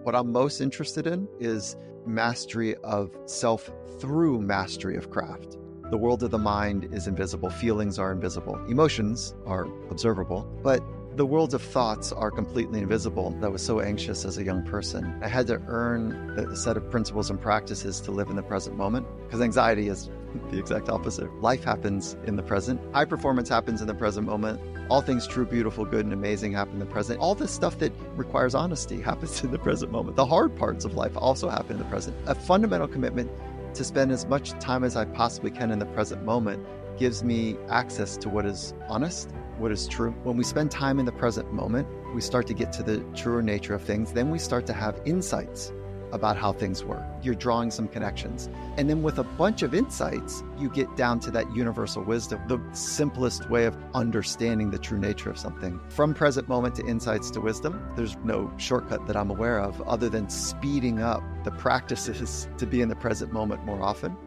What I'm most interested in is mastery of self through mastery of craft. The world of the mind is invisible. Feelings are invisible. Emotions are observable. But the worlds of thoughts are completely invisible. I was so anxious as a young person. I had to earn a set of principles and practices to live in the present moment, because anxiety is the exact opposite. Life happens in the present. High performance happens in the present moment. All things true, beautiful, good, and amazing happen in the present. All the stuff that requires honesty happens in the present moment. The hard parts of life also happen in the present. A fundamental commitment to spend as much time as I possibly can in the present moment gives me access to what is honest, what is true. When we spend time in the present moment, we start to get to the truer nature of things. Then we start to have insights about how things work. You're drawing some connections. And then with a bunch of insights, you get down to that universal wisdom, the simplest way of understanding the true nature of something. From present moment to insights to wisdom, there's no shortcut that I'm aware of other than speeding up the practices to be in the present moment more often.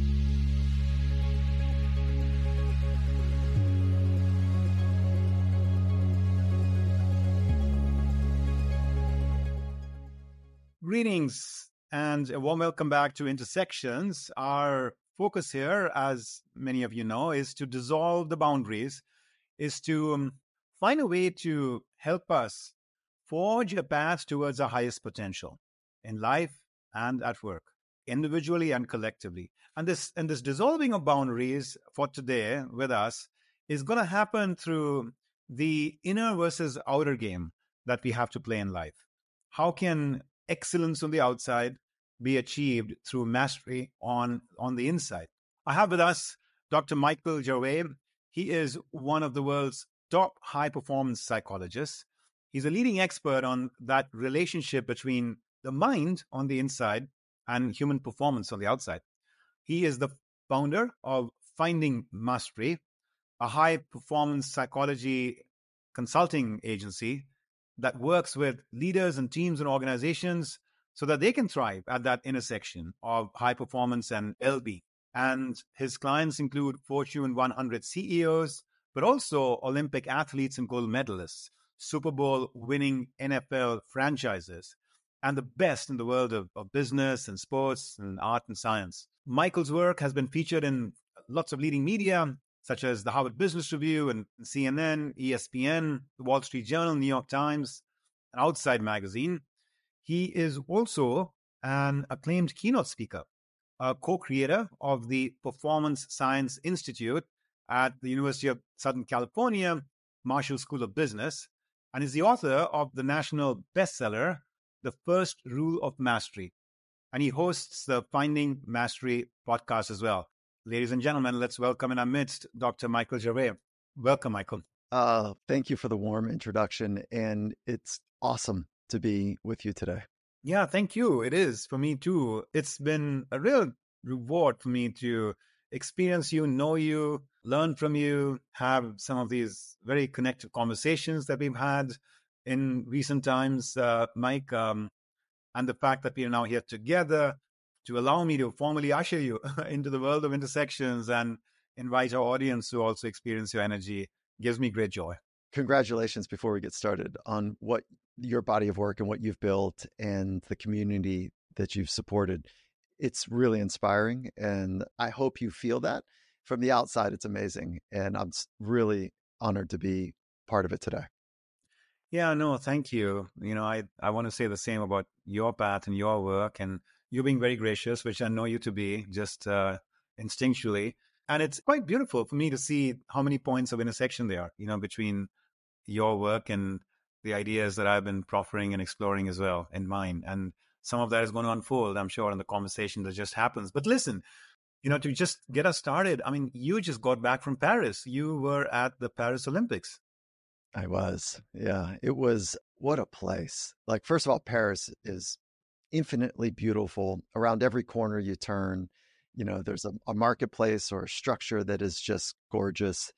Greetings and a warm welcome back to Intersections. Our focus here, as many of you know, is to dissolve the boundaries, is to find a way to help us forge a path towards our highest potential in life and at work, individually and collectively. And this dissolving of boundaries for today with us is going to happen through the inner versus outer game that we have to play in life. How can excellence on the outside be achieved through mastery on the inside? I have with us Dr. Michael Gervais. He is one of the world's top high-performance psychologists. He's a leading expert on that relationship between the mind on the inside and human performance on the outside. He is the founder of Finding Mastery, a high-performance psychology consulting agency that works with leaders and teams and organizations so that they can thrive at that intersection of high performance and well-being. And his clients include Fortune 100 CEOs, but also Olympic athletes and gold medalists, Super Bowl winning NFL franchises, and the best in the world of business and sports and art and science. Michael's work has been featured in lots of leading media, such as the Harvard Business Review and CNN, ESPN, the Wall Street Journal, New York Times, and Outside Magazine. He is also an acclaimed keynote speaker, a co-creator of the Performance Science Institute at the University of Southern California, Marshall School of Business, and is the author of the national bestseller, The First Rule of Mastery. And he hosts the Finding Mastery podcast as well. Ladies and gentlemen, let's welcome in our midst Dr. Michael Gervais. Welcome, Michael. Thank you for the warm introduction. And it's awesome to be with you today. Yeah, thank you. It is for me too. It's been a real reward for me to experience you, know you, learn from you, have some of these very connected conversations that we've had in recent times, Mike, and the fact that we are now here together to allow me to formally usher you into the world of intersections and invite our audience to also experience your energy gives me great joy. Congratulations, before we get started, on what your body of work and what you've built and the community that you've supported. It's really inspiring, and I hope you feel that. From the outside, it's amazing, and I'm really honored to be part of it today. Yeah, no, thank you. I want to say the same about your path and your work, and you being very gracious, which I know you to be, just instinctually. And it's quite beautiful for me to see how many points of intersection there are, between your work and the ideas that I've been proffering and exploring as well in mine. And some of that is going to unfold, I'm sure, in the conversation that just happens. But listen, to just get us started, I mean, you just got back from Paris. You were at the Paris Olympics. I was. Yeah, it was. What a place. Like, first of all, Paris is infinitely beautiful. Around every corner you turn, there's a marketplace or a structure that is just gorgeous.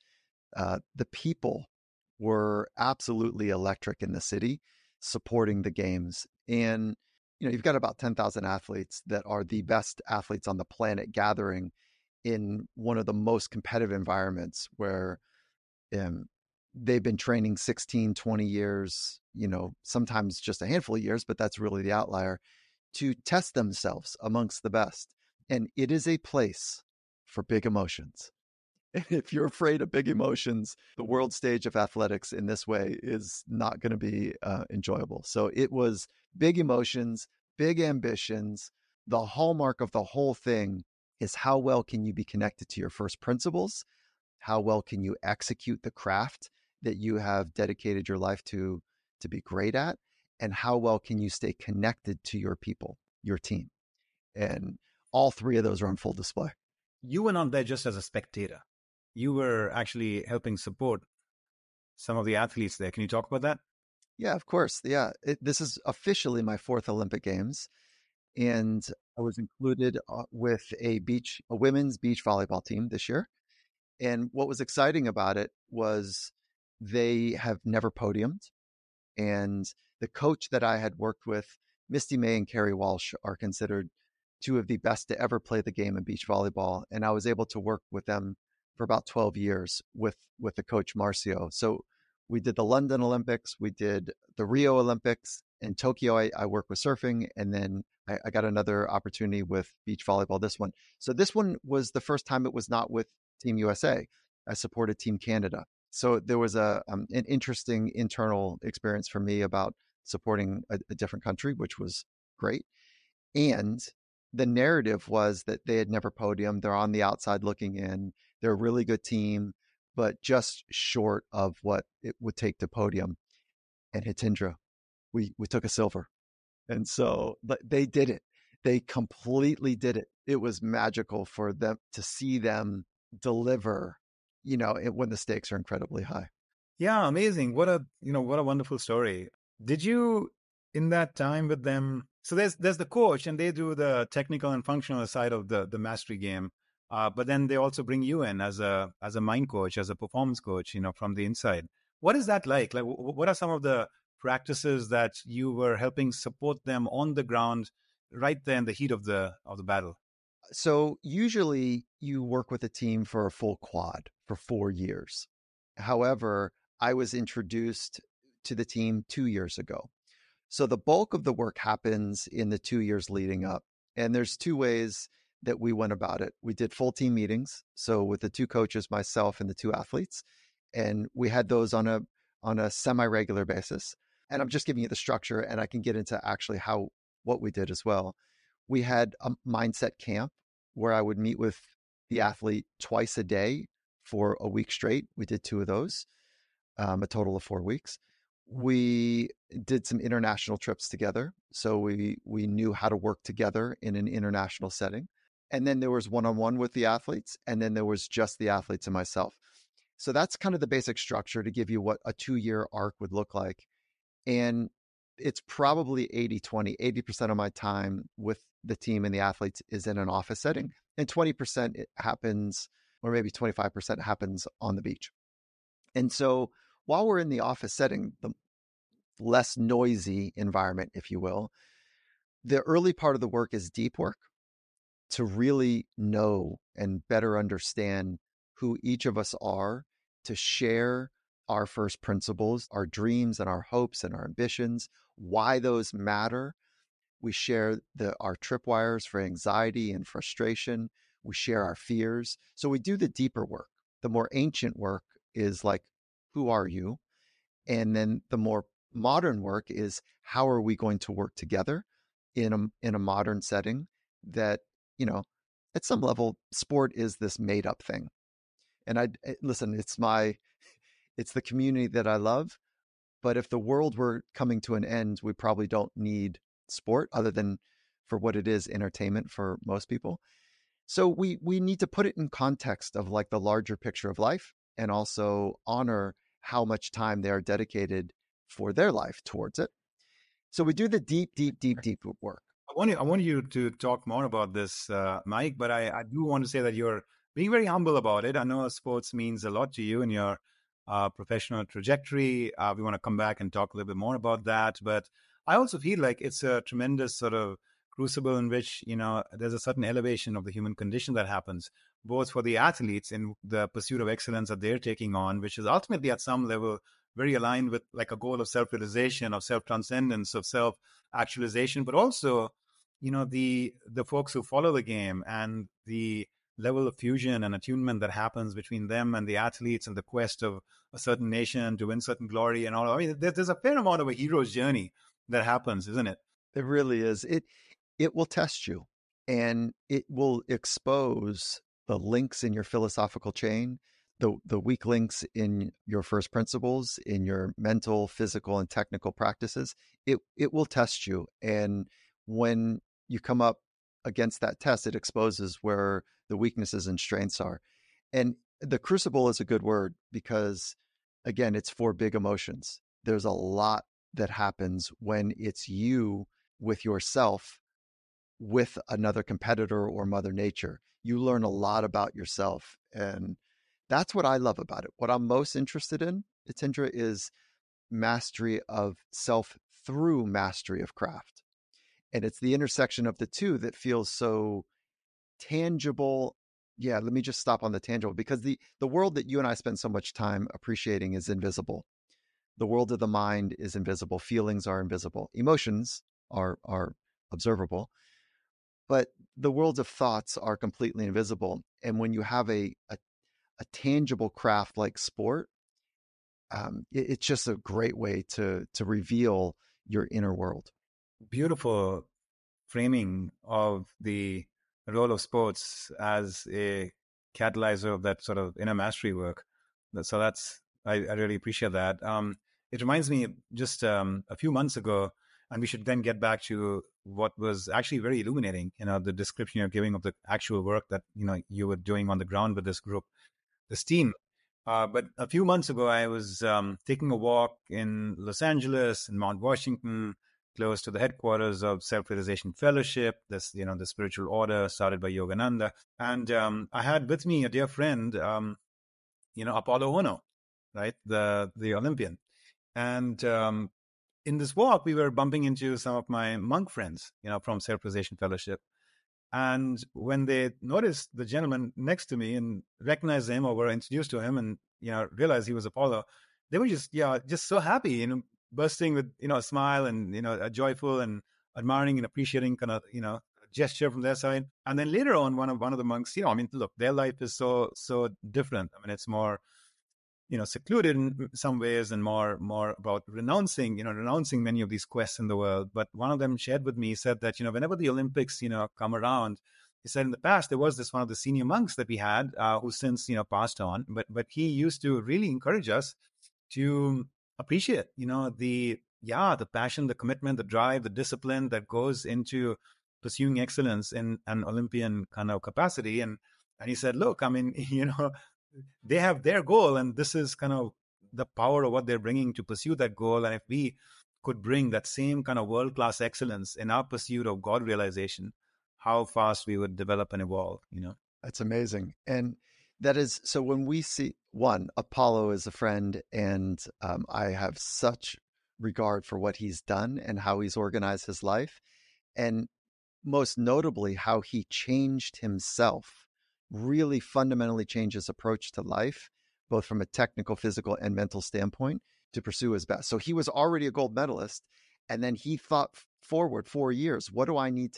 The people were absolutely electric in the city, supporting the games. And, you've got about 10,000 athletes that are the best athletes on the planet gathering in one of the most competitive environments where they've been training 16, 20 years, sometimes just a handful of years, but that's really the outlier, to test themselves amongst the best. And it is a place for big emotions. And if you're afraid of big emotions, the world stage of athletics in this way is not going to be enjoyable. So it was big emotions, big ambitions. The hallmark of the whole thing is how well can you be connected to your first principles? How well can you execute the craft that you have dedicated your life to be great at? And how well can you stay connected to your people, your team? And all three of those are on full display. You were not there just as a spectator. You were actually helping support some of the athletes there. Can you talk about that? Yeah, of course. Yeah. This is officially my fourth Olympic Games. And I was included with a women's beach volleyball team this year. And what was exciting about it was they have never podiumed. And the coach that I had worked with, Misty May and Carrie Walsh, are considered two of the best to ever play the game of beach volleyball. And I was able to work with them for about 12 years with the coach Marcio. So we did the London Olympics, we did the Rio Olympics. In Tokyo, I worked with surfing, and then I got another opportunity with beach volleyball, this one. So this one was the first time it was not with Team USA. I supported Team Canada. So there was an interesting internal experience for me about supporting a different country, which was great. And the narrative was that they had never podiumed. They're on the outside looking in. They're a really good team, but just short of what it would take to podium. And Hitindra, we took a silver. And so but they did it. They completely did it. It was magical for them to see them deliver, when the stakes are incredibly high. Yeah, amazing. What a wonderful story. Did you in that time with them? So there's the coach, and they do the technical and functional side of the mastery game. But then they also bring you in as a mind coach, as a performance coach, from the inside. What is that like? Like, what are some of the practices that you were helping support them on the ground, right there in the heat of the battle? So usually you work with a team for a full quad for 4 years. However, I was introduced to the team 2 years ago. So the bulk of the work happens in the 2 years leading up. And there's two ways that we went about it. We did full team meetings. So with the two coaches, myself and the two athletes, and we had those on a semi-regular basis. And I'm just giving you the structure, and I can get into actually what we did as well. We had a mindset camp where I would meet with the athlete twice a day for a week straight. We did two of those, a total of 4 weeks. We did some international trips together. So we knew how to work together in an international setting. And then there was one-on-one with the athletes, and then there was just the athletes and myself. So that's kind of the basic structure to give you what a 2-year arc would look like. And it's probably 80-20. 80% of my time with the team and the athletes is in an office setting, and 20% it happens, or maybe 25% happens on the beach. And so while we're in the office setting, the less noisy environment, if you will, the early part of the work is deep work to really know and better understand who each of us are, to share our first principles, our dreams and our hopes and our ambitions, why those matter. We share our tripwires for anxiety and frustration. We share our fears. So we do the deeper work. The more ancient work is like, who are you? And then the more modern work is, how are we going to work together in a modern setting that, at some level, sport is this made up thing. And listen, it's the community that I love. But if the world were coming to an end, we probably don't need sport other than for what it is, entertainment for most people. So we need to put it in context of like the larger picture of life, and also honor how much time they are dedicated for their life towards it. So we do the deep work. I want you to talk more about this, Mike, but I do want to say that you're being very humble about it. I know sports means a lot to you in your professional trajectory. We want to come back and talk a little bit more about that. But I also feel like it's a tremendous sort of crucible in which, there's a certain elevation of the human condition that happens, both for the athletes in the pursuit of excellence that they're taking on, which is ultimately at some level very aligned with like a goal of self-realization, of self-transcendence, of self-actualization, but also, the folks who follow the game and the level of fusion and attunement that happens between them and the athletes and the quest of a certain nation to win certain glory and all. I mean, there's a fair amount of a hero's journey that happens, isn't it? It really is. It will test you, and it will expose the links in your philosophical chain, the weak links in your first principles, in your mental, physical, and technical practices. It will test you, and when you come up against that test, it exposes where the weaknesses and strengths are. And the crucible is a good word because, again, it's for big emotions. There's a lot that happens when it's you with yourself, with another competitor or Mother Nature. You learn a lot about yourself. And that's what I love about it. What I'm most interested in, Hitendra, is mastery of self through mastery of craft. And it's the intersection of the two that feels so tangible. Yeah, let me just stop on the tangible, because the world that you and I spend so much time appreciating is invisible. The world of the mind is invisible. Feelings are invisible. Emotions are observable, but the worlds of thoughts are completely invisible. And when you have a tangible craft like sport, it's just a great way to reveal your inner world. Beautiful framing of the role of sports as a catalyzer of that sort of inner mastery work. So I really appreciate that. It reminds me just a few months ago, and we should then get back to what was actually very illuminating, the description you're giving of the actual work that, you were doing on the ground with this group, this team. But a few months ago, I was taking a walk in Los Angeles, in Mount Washington, close to the headquarters of Self-Realization Fellowship, the spiritual order started by Yogananda. And I had with me a dear friend, Apollo Ono, right, the Olympian. And in this walk, we were bumping into some of my monk friends, from Self-Realization Fellowship. And when they noticed the gentleman next to me and recognized him or were introduced to him and, realized he was Apollo, they were just so happy, bursting with, a smile and, a joyful and admiring and appreciating kind of, gesture from their side. And then later on, one of the monks, look, their life is so different. I mean, it's more, secluded in some ways and more about renouncing many of these quests in the world. But one of them shared with me, said that, whenever the Olympics, come around, he said in the past, there was this one of the senior monks that we had who since, passed on. But he used to really encourage us to appreciate, the passion, the commitment, the drive, the discipline that goes into pursuing excellence in an Olympian kind of capacity. And he said, look, I mean, they have their goal, and this is kind of the power of what they're bringing to pursue that goal. And if we could bring that same kind of world-class excellence in our pursuit of God realization, how fast we would develop and evolve, That's amazing. And that is, so when we see Apollo is a friend, and I have such regard for what he's done and how he's organized his life, and most notably how he changed himself, really fundamentally changed his approach to life, both from a technical, physical, and mental standpoint, to pursue his best. So he was already a gold medalist, and then he thought forward 4 years. Who do I need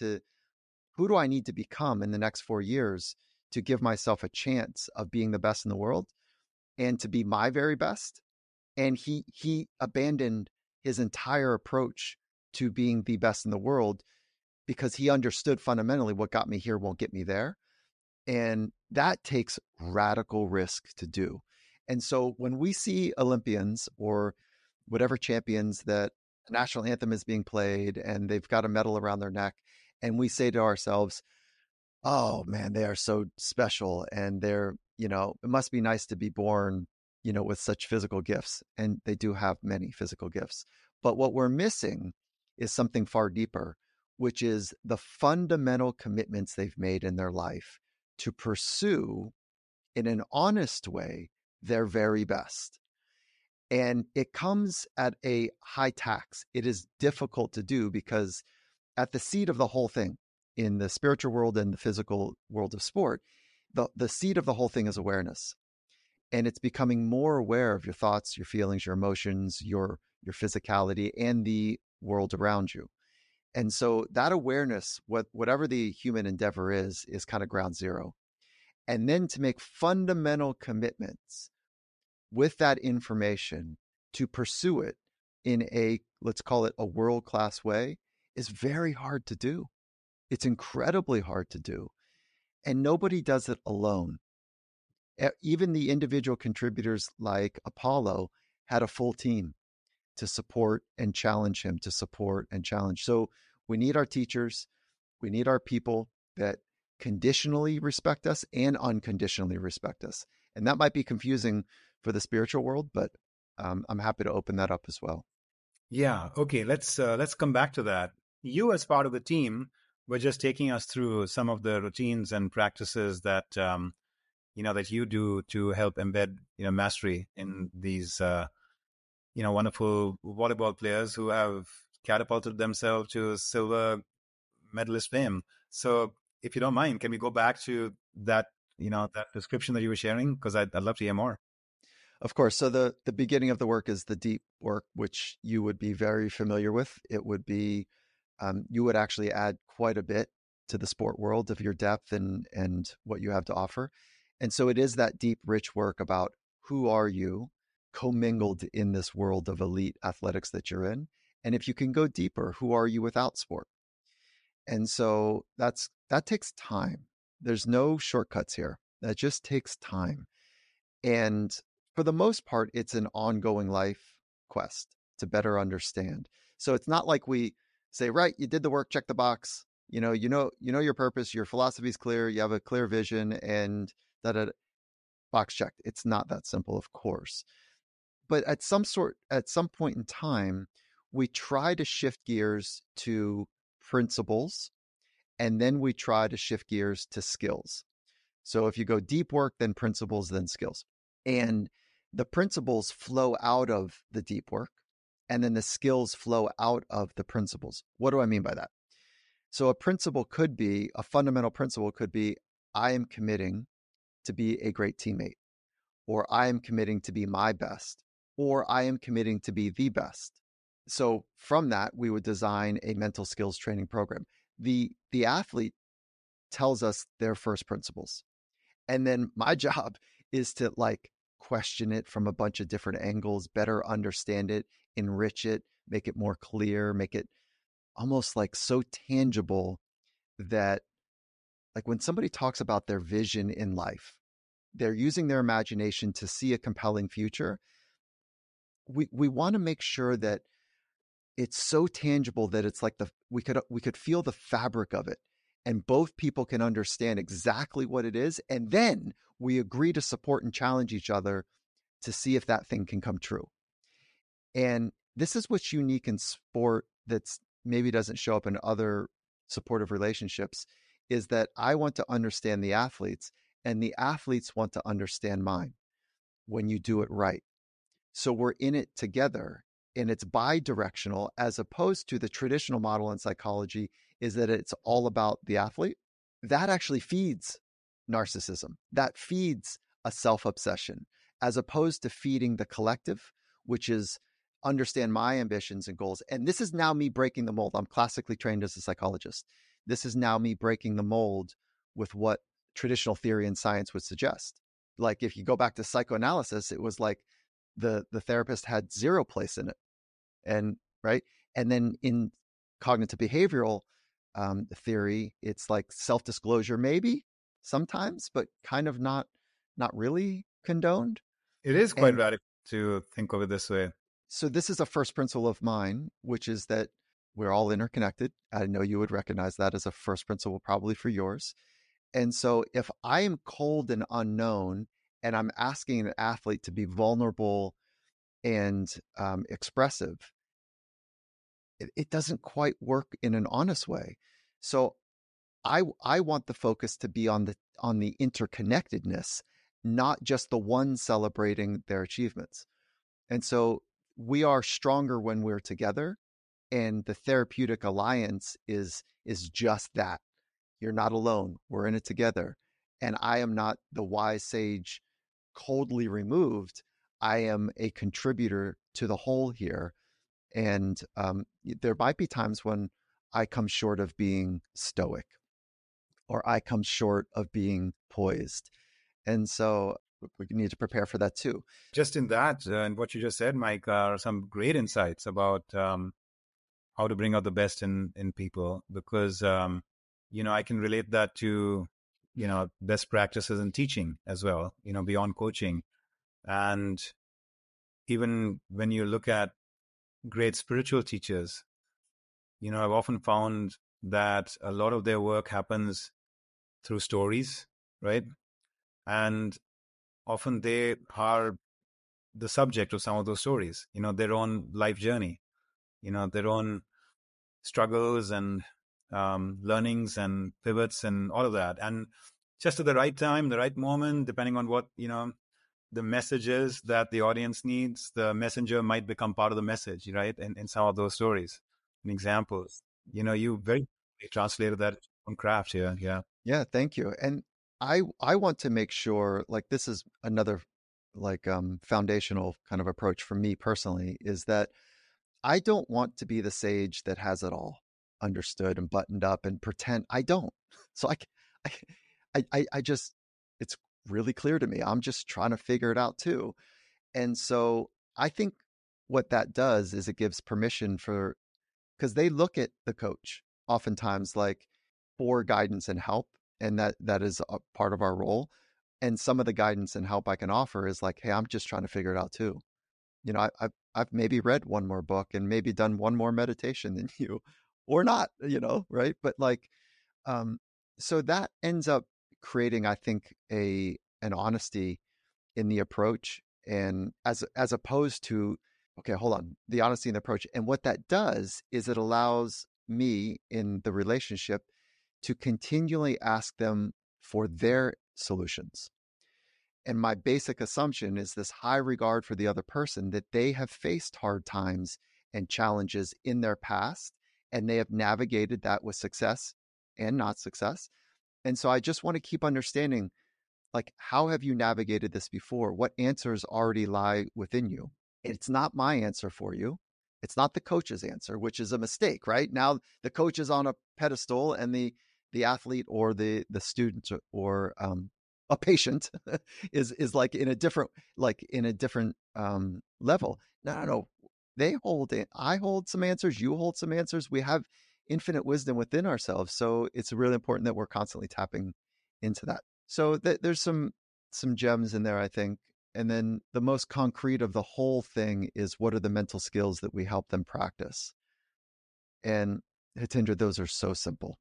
to become in the next 4 years to give myself a chance of being the best in the world and to be my very best? And he abandoned his entire approach to being the best in the world because he understood fundamentally what got me here won't get me there. And that takes radical risk to do. And so when we see Olympians or whatever champions that the national anthem is being played and they've got a medal around their neck, and we say to ourselves, oh man, they are so special, and they're, it must be nice to be born, with such physical gifts. And they do have many physical gifts. But what we're missing is something far deeper, which is the fundamental commitments they've made in their life to pursue in an honest way their very best. And it comes at a high tax. It is difficult to do because at the seed of the whole thing in the spiritual world and the physical world of sport, the seed of the whole thing is awareness. And it's becoming more aware of your thoughts, your feelings, your emotions, your physicality, and the world around you. And so that awareness, whatever the human endeavor is kind of ground zero. And then to make fundamental commitments with that information to pursue it in a, let's call it a world-class way, is very hard to do. It's incredibly hard to do. And nobody does it alone. Even the individual contributors like Apollo had a full team to support and challenge him, to support and challenge. So we need our teachers. We need our people that conditionally respect us and unconditionally respect us. And that might be confusing for the spiritual world, but I'm happy to open that up as well. Yeah. Okay. Let's come back to that. You, as part of the team, were just taking us through some of the routines and practices that that you do to help embed mastery in these wonderful volleyball players who have catapulted themselves to silver medalist fame. So, if you don't mind, can we go back to that that description that you were sharing? Because I'd love to hear more. Of course. So the beginning of the work is the deep work, which you would be very familiar with. It would be, you would actually add quite a bit to the sport world of your depth and what you have to offer. And so it is that deep, rich work about who are you commingled in this world of elite athletics that you're in. And if you can go deeper, who are you without sport? And so that takes time. There's no shortcuts here. That just takes time. And for the most part, it's an ongoing life quest to better understand. So it's not like we say, right, you did the work, check the box. You know your purpose, your philosophy is clear, you have a clear vision, and that box checked. It's not that simple, of course. But at some point in time, we try to shift gears to principles, and then we try to shift gears to skills. So if you go deep work, then principles, then skills. And the principles flow out of the deep work, and then the skills flow out of the principles. What do I mean by that? So a fundamental principle could be, I am committing to be a great teammate, or I am committing to be my best, or I am committing to be the best. So from that, we would design a mental skills training program. The athlete tells us their first principles. And then my job is to question it from a bunch of different angles, better understand it, enrich it, make it more clear, make it almost so tangible that when somebody talks about their vision in life, they're using their imagination to see a compelling future. We want to make sure that it's so tangible that it's we could feel the fabric of it, and both people can understand exactly what it is, and then we agree to support and challenge each other to see if that thing can come true. And this is what's unique in sport that's maybe doesn't show up in other supportive relationships, is that I want to understand the athletes, and the athletes want to understand mine when you do it right. So we're in it together, and it's bi-directional, as opposed to the traditional model in psychology is that it's all about the athlete. That actually feeds narcissism. That feeds a self-obsession, as opposed to feeding the collective, which is understand my ambitions and goals. And this is now me breaking the mold. I'm classically trained as a psychologist. This is now me breaking the mold with what traditional theory and science would suggest. If you go back to psychoanalysis, it was the therapist had zero place in it. And right. And then in cognitive behavioral theory, it's self-disclosure, maybe sometimes, but kind of not really condoned. It is quite radical to think of it this way. So this is a first principle of mine, which is that we're all interconnected. I know you would recognize that as a first principle, probably for yours. And so if I am cold and unknown, and I'm asking an athlete to be vulnerable and expressive, it doesn't quite work in an honest way. So I want the focus to be on the interconnectedness, not just the one celebrating their achievements. And so we are stronger when we're together, And the therapeutic alliance is just that. You're not alone. We're in it together. And I am not the wise sage coldly removed. I am a contributor to the whole here. And there might be times when I come short of being stoic, or I come short of being poised. And so we need to prepare for that too. Just in that, and what you just said, Mike, are some great insights about how to bring out the best in people, because I can relate that to best practices in teaching as well, beyond coaching. And even when you look at great spiritual teachers, I've often found that a lot of their work happens through stories, right? And often they are the subject of some of those stories, their own life journey, their own struggles and learnings and pivots and all of that. And just at the right time, the right moment, depending on what, the messages that the audience needs, the messenger might become part of the message, right? In some of those stories and examples, you very translated that on craft here. Yeah. Yeah, thank you. And I want to make sure, like, this is another like foundational kind of approach for me personally, is that I don't want to be the sage that has it all understood and buttoned up and pretend I don't. So I just, it's really clear to me. I'm just trying to figure it out too. And so I think what that does is it gives permission for, because they look at the coach oftentimes like for guidance and help, and that is a part of our role. And some of the guidance and help I can offer is like, hey, I'm just trying to figure it out too. I've maybe read one more book and maybe done one more meditation than you, or not, right? But like, um, so that ends up creating, I think, an honesty in the approach, and as opposed to, okay, hold on, the honesty in the approach. And what that does is it allows me in the relationship to continually ask them for their solutions. And my basic assumption is this high regard for the other person, that they have faced hard times and challenges in their past, and they have navigated that with success and not success. And so I just want to keep understanding, like, how have you navigated this before? What answers already lie within you? It's not my answer for you. It's not the coach's answer, which is a mistake, right? Now the coach is on a pedestal, and the athlete or the student or a patient is like in a different, level. No. They hold it. I hold some answers. You hold some answers. We have infinite wisdom within ourselves, so it's really important that we're constantly tapping into that. So there's some gems in there, I think. And then the most concrete of the whole thing is, what are the mental skills that we help them practice? And Hitendra, those are so simple.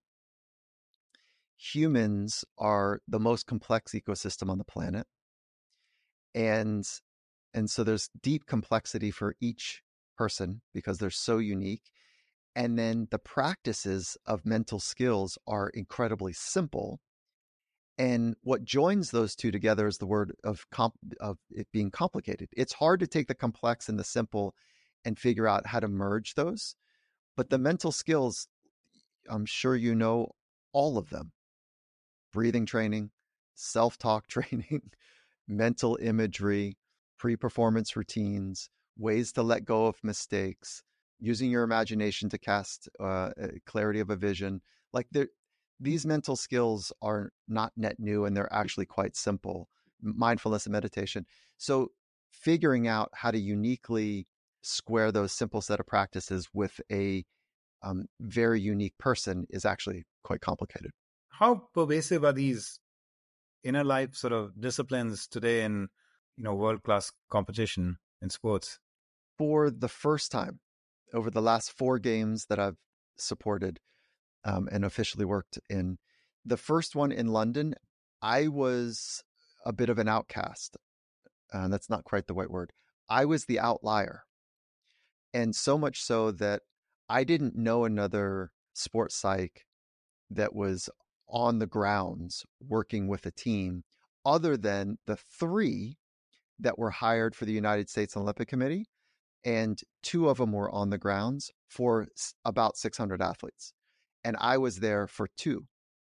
Humans are the most complex ecosystem on the planet. And so there's deep complexity for each person because they're so unique. And then the practices of mental skills are incredibly simple. And what joins those two together is the word of it being complicated. It's hard to take the complex and the simple and figure out how to merge those. But the mental skills, I'm sure you know all of them: breathing training, self-talk training, mental imagery, pre-performance routines, ways to let go of mistakes, using your imagination to cast clarity of a vision. Like, these mental skills are not net new, and they're actually quite simple. Mindfulness and meditation. So figuring out how to uniquely square those simple set of practices with a very unique person is actually quite complicated. How pervasive are these inner life sort of disciplines today in world-class competition in sports? For the first time over the last 4 games that I've supported and officially worked in, the first one in London, I was a bit of an outcast. That's not quite the right word. I was the outlier. And so much so that I didn't know another sports psych that was on the grounds working with a team other than the 3 that were hired for the United States Olympic Committee. and 2 of them were on the grounds for about 600 athletes. And I was there for 2.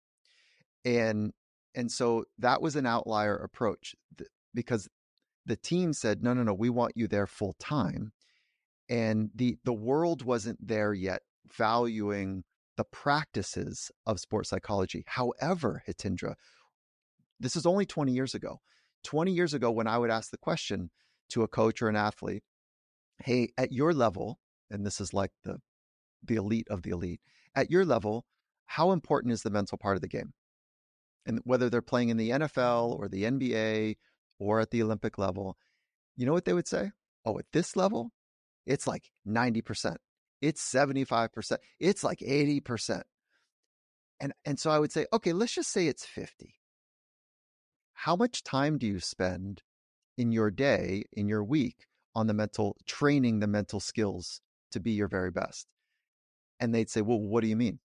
And so that was an outlier approach because the team said, no, we want you there full time. And the world wasn't there yet valuing the practices of sports psychology. However, Hitendra, this is only 20 years ago. 20 years ago, when I would ask the question to a coach or an athlete, hey, at your level, and this is like the elite of the elite, at your level, how important is the mental part of the game? And whether they're playing in the NFL or the NBA or at the Olympic level, you know what they would say? Oh, at this level, it's like 90%. It's 75%. It's like 80%. And so I would say, okay, let's just say it's 50. How much time do you spend in your day, in your week, on training the mental skills to be your very best? And they'd say, well, what do you mean?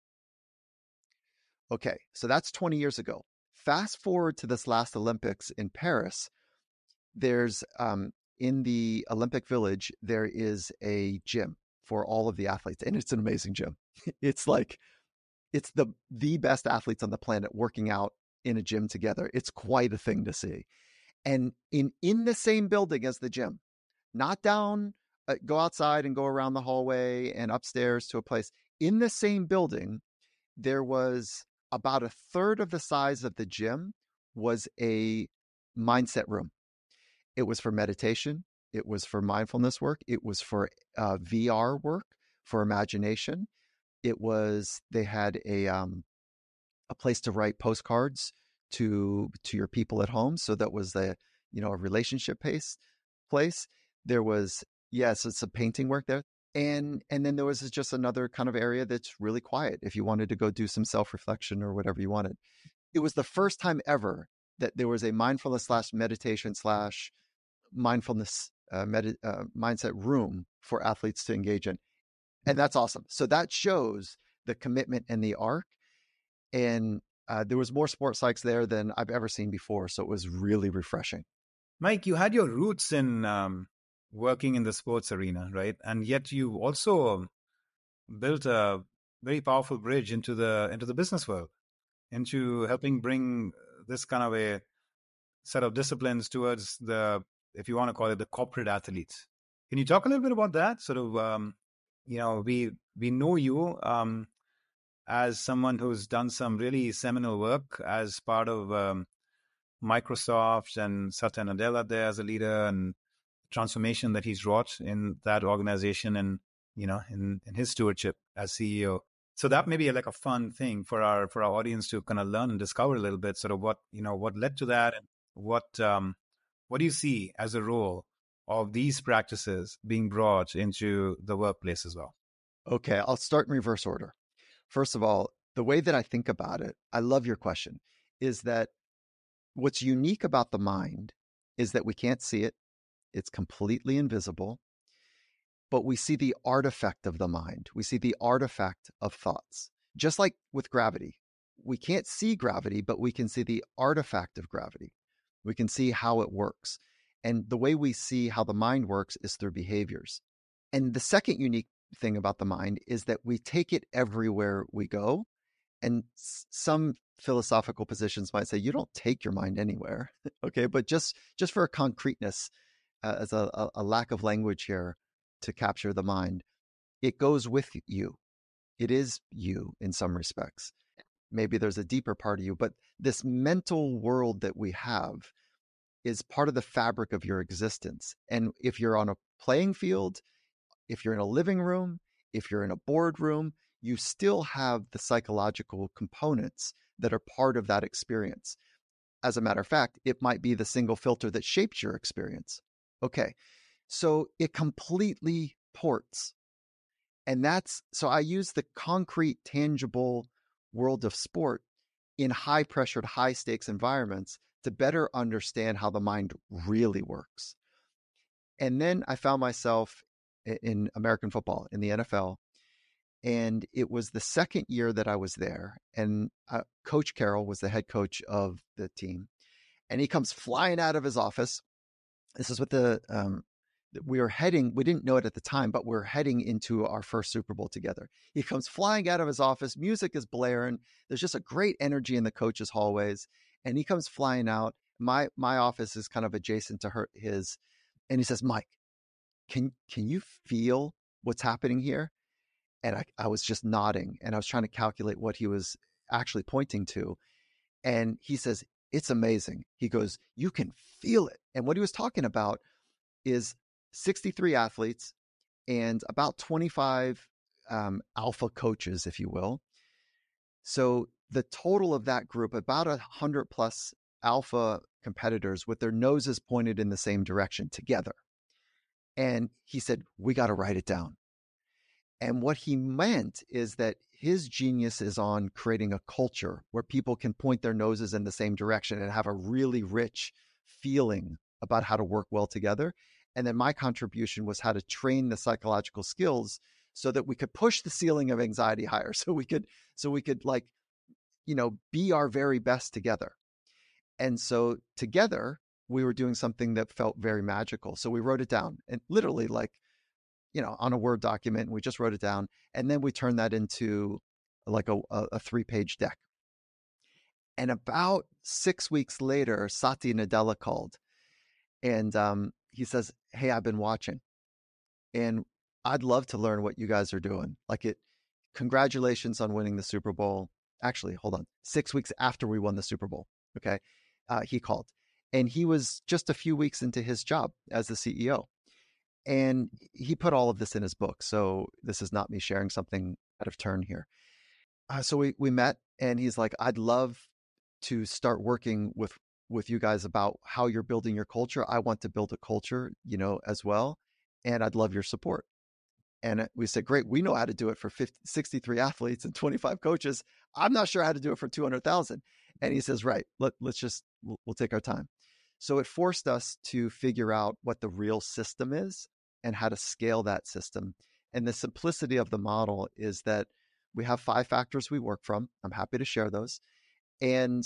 Okay, so that's 20 years ago. Fast forward to this last Olympics in Paris. There's in the Olympic Village, there is a gym for all of the athletes, and it's an amazing gym. It's like it's the best athletes on the planet working out in a gym together. It's quite a thing to see. And in the same building as the gym, not down, go outside and go around the hallway and upstairs to a place. In the same building, there was about a third of the size of the gym was a mindset room. It was for meditation. It was for mindfulness work. It was for VR work, for imagination. They had a place to write postcards to your people at home. So that was a relationship place. There was, yes, it's a painting work there. And then there was just another kind of area that's really quiet if you wanted to go do some self-reflection or whatever you wanted. It was the first time ever that there was a mindfulness / meditation / mindfulness mindset room for athletes to engage in. And that's awesome. So that shows the commitment and the arc. And there was more sports psychs there than I've ever seen before. So it was really refreshing. Mike, you had your roots in working in the sports arena, right? And yet you also built a very powerful bridge into the business world, into helping bring this kind of a set of disciplines towards the, if you want to call it, the corporate athletes. Can you talk a little bit about that? Sort of, we know you as someone who's done some really seminal work as part of Microsoft, and Satya Nadella there as a leader, and transformation that he's wrought in that organization, and in his stewardship as CEO. So that may be like a fun thing for our audience to kind of learn and discover a little bit, sort of what led to that, and what do you see as a role of these practices being brought into the workplace as well? Okay, I'll start in reverse order. First of all, the way that I think about it, I love your question, is that what's unique about the mind is that we can't see it. It's completely invisible, but we see the artifact of the mind. We see the artifact of thoughts. Just like with gravity, we can't see gravity, but we can see the artifact of gravity. We can see how it works. And the way we see how the mind works is through behaviors. And the second unique thing about the mind is that we take it everywhere we go. And some philosophical positions might say you don't take your mind anywhere. Okay, but just for a concreteness, as a lack of language here to capture the mind, it goes with you. It is you in some respects. Maybe there's a deeper part of you, but this mental world that we have is part of the fabric of your existence. And if you're on a playing field, if you're in a living room, if you're in a boardroom, you still have the psychological components that are part of that experience. As a matter of fact, it might be the single filter that shapes your experience. Okay, so it completely ports. And so I use the concrete, tangible world of sport in high pressured, high stakes environments to better understand how the mind really works. And then I found myself in American football, in the NFL. And it was the second year that I was there. And Coach Carroll was the head coach of the team. And he comes flying out of his office. This is with the we didn't know it at the time, but we're heading into our first Super Bowl together. He comes flying out of his office. Music is blaring. There's just a great energy in the coaches' hallways. And he comes flying out. My office is kind of adjacent to his. And he says, Mike, can you feel what's happening here? And I was just nodding, and I was trying to calculate what he was actually pointing to. And he says, it's amazing. He goes, you can feel it. And what he was talking about is 63 athletes and about 25 alpha coaches, if you will. So the total of that group, about 100 plus alpha competitors with their noses pointed in the same direction together. And he said, we got to write it down. And what he meant is that his genius is on creating a culture where people can point their noses in the same direction and have a really rich feeling about how to work well together. And then my contribution was how to train the psychological skills so that we could push the ceiling of anxiety higher. So we could like, be our very best together. And so together we were doing something that felt very magical. So we wrote it down, and literally on a Word document, and we just wrote it down. And then we turned that into like a 3-page deck. And about 6 weeks later, Satya Nadella called, and he says, hey, I've been watching, and I'd love to learn what you guys are doing. Congratulations on winning the Super Bowl. Actually, hold on. 6 weeks after we won the Super Bowl, okay, he called. And he was just a few weeks into his job as the CEO. And he put all of this in his book. So this is not me sharing something out of turn here. So we met, and he's like, I'd love to start working with you guys about how you're building your culture. I want to build a culture, as well. And I'd love your support. And we said, great, we know how to do it for 63 athletes and 25 coaches. I'm not sure how to do it for 200,000. And he says, right, we'll take our time. So it forced us to figure out what the real system is and how to scale that system. And the simplicity of the model is that we have 5 factors we work from. I'm happy to share those. And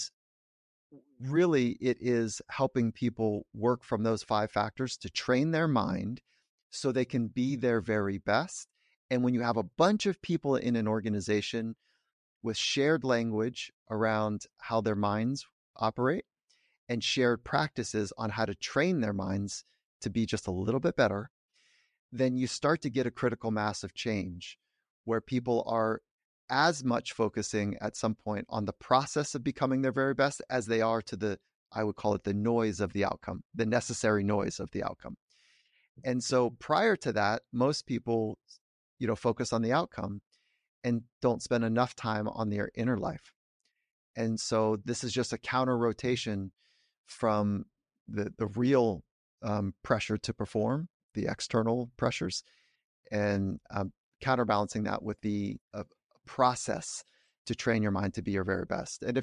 really, it is helping people work from those 5 factors to train their mind so they can be their very best. And when you have a bunch of people in an organization with shared language around how their minds operate and shared practices on how to train their minds to be just a little bit better, then you start to get a critical mass of change where people are as much focusing at some point on the process of becoming their very best as they are to I would call it the noise of the outcome, the necessary noise of the outcome. And so prior to that, most people, focus on the outcome and don't spend enough time on their inner life. And so this is just a counter rotation from the real pressure to perform, the external pressures, and counterbalancing that with the process to train your mind to be your very best. And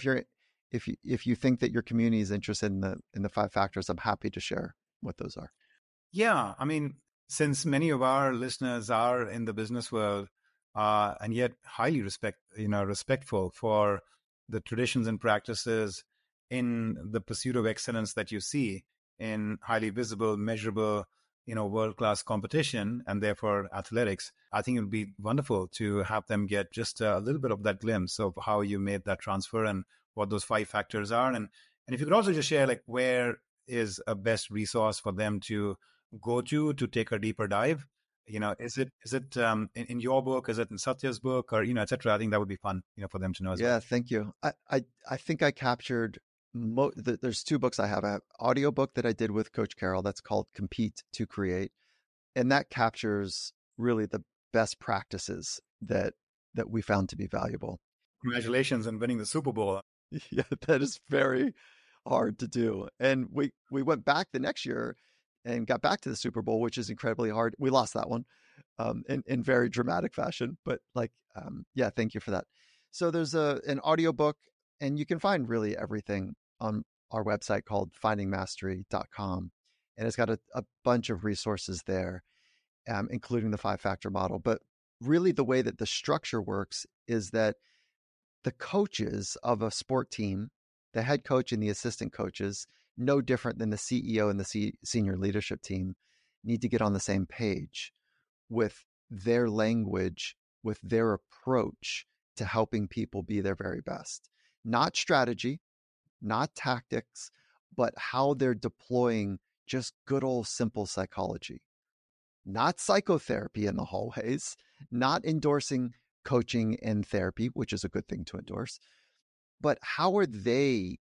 if you think that your community is interested in the 5 factors, I'm happy to share what those are. Yeah, I mean, since many of our listeners are in the business world, and yet highly respectful for the traditions and practices in the pursuit of excellence that you see in highly visible, measurable, world-class competition, and therefore athletics, I think it would be wonderful to have them get just a little bit of that glimpse of how you made that transfer and what those 5 factors are. And if you could also just share, where is a best resource for them to go to take a deeper dive? Is it in your book? Is it in Satya's book, or et cetera? I think that would be fun, for them to know as well. Yeah, thank you. I think I captured there's 2 books I have. I have an audio book that I did with Coach Carroll that's called Compete to Create, and that captures really the best practices that we found to be valuable. Congratulations on winning the Super Bowl. Yeah, that is very hard to do. And we went back the next year and got back to the Super Bowl, which is incredibly hard. We lost that one in very dramatic fashion, but yeah, thank you for that. So there's an audio book, and you can find really everything on our website called findingmastery.com. And it's got a bunch of resources there, including the 5-factor model. But really the way that the structure works is that the coaches of a sport team, the head coach and the assistant coaches, no different than the CEO and the senior leadership team, need to get on the same page with their language, with their approach to helping people be their very best. Not strategy, not tactics, but how they're deploying just good old simple psychology. Not psychotherapy in the hallways, not endorsing coaching and therapy, which is a good thing to endorse, but how are they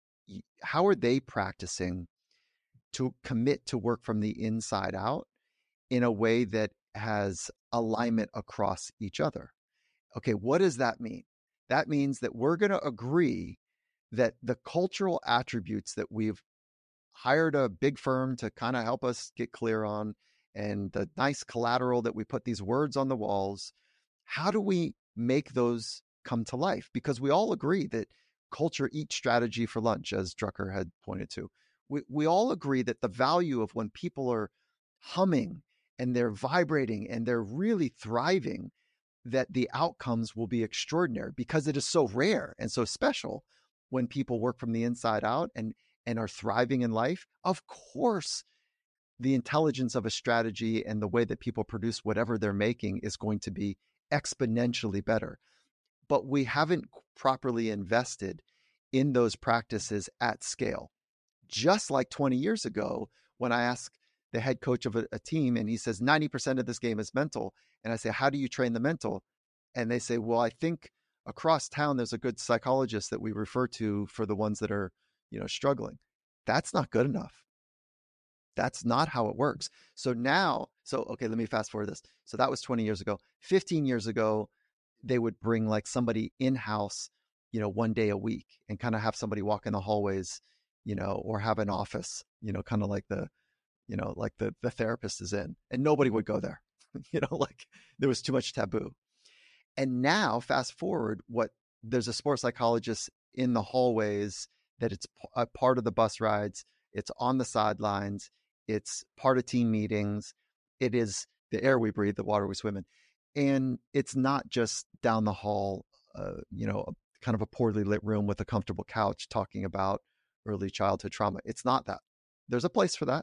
practicing to commit to work from the inside out in a way that has alignment across each other? Okay, what does that mean? That means that we're going to agree that the cultural attributes that we've hired a big firm to kind of help us get clear on, and the nice collateral that we put these words on the walls, how do we make those come to life? Because we all agree that culture eats strategy for lunch, as Drucker had pointed to. We all agree that the value of when people are humming and they're vibrating and they're really thriving, that the outcomes will be extraordinary, because it is so rare and so special when people work from the inside out and are thriving in life. Of course, the intelligence of a strategy and the way that people produce whatever they're making is going to be exponentially better. But we haven't properly invested in those practices at scale. Just like 20 years ago, when I asked the head coach of a team and he says 90% of this game is mental, and I say, how do you train the mental? And they say, well, I think across town there's a good psychologist that we refer to for the ones that are, struggling. That's not good enough. That's not how it works. So okay, let me fast forward this. So that was 20 years ago. 15 years ago, they would bring like somebody in-house, one day a week, and kind of have somebody walk in the hallways, or have an office, kind of like the therapist is in, and nobody would go there. Like there was too much taboo. And now fast forward, there's a sports psychologist in the hallways, that it's a part of the bus rides, it's on the sidelines, it's part of team meetings, it is the air we breathe, the water we swim in. And it's not just down the hall, kind of a poorly lit room with a comfortable couch talking about early childhood trauma. It's not that. There's a place for that.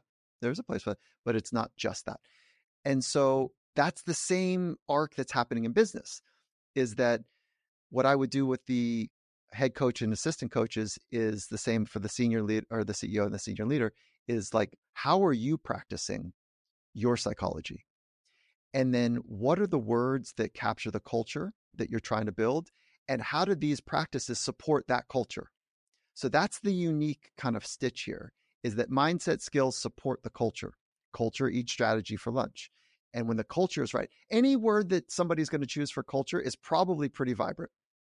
But it's not just that. And so that's the same arc that's happening in business, is that what I would do with the head coach and assistant coaches is the same for the senior lead, or the CEO and the senior leader, is like, how are you practicing your psychology? And then what are the words that capture the culture that you're trying to build? And how do these practices support that culture? So that's the unique kind of stitch here, is that mindset skills support the culture. Culture eats strategy for lunch. And when the culture is right, any word that somebody's going to choose for culture is probably pretty vibrant.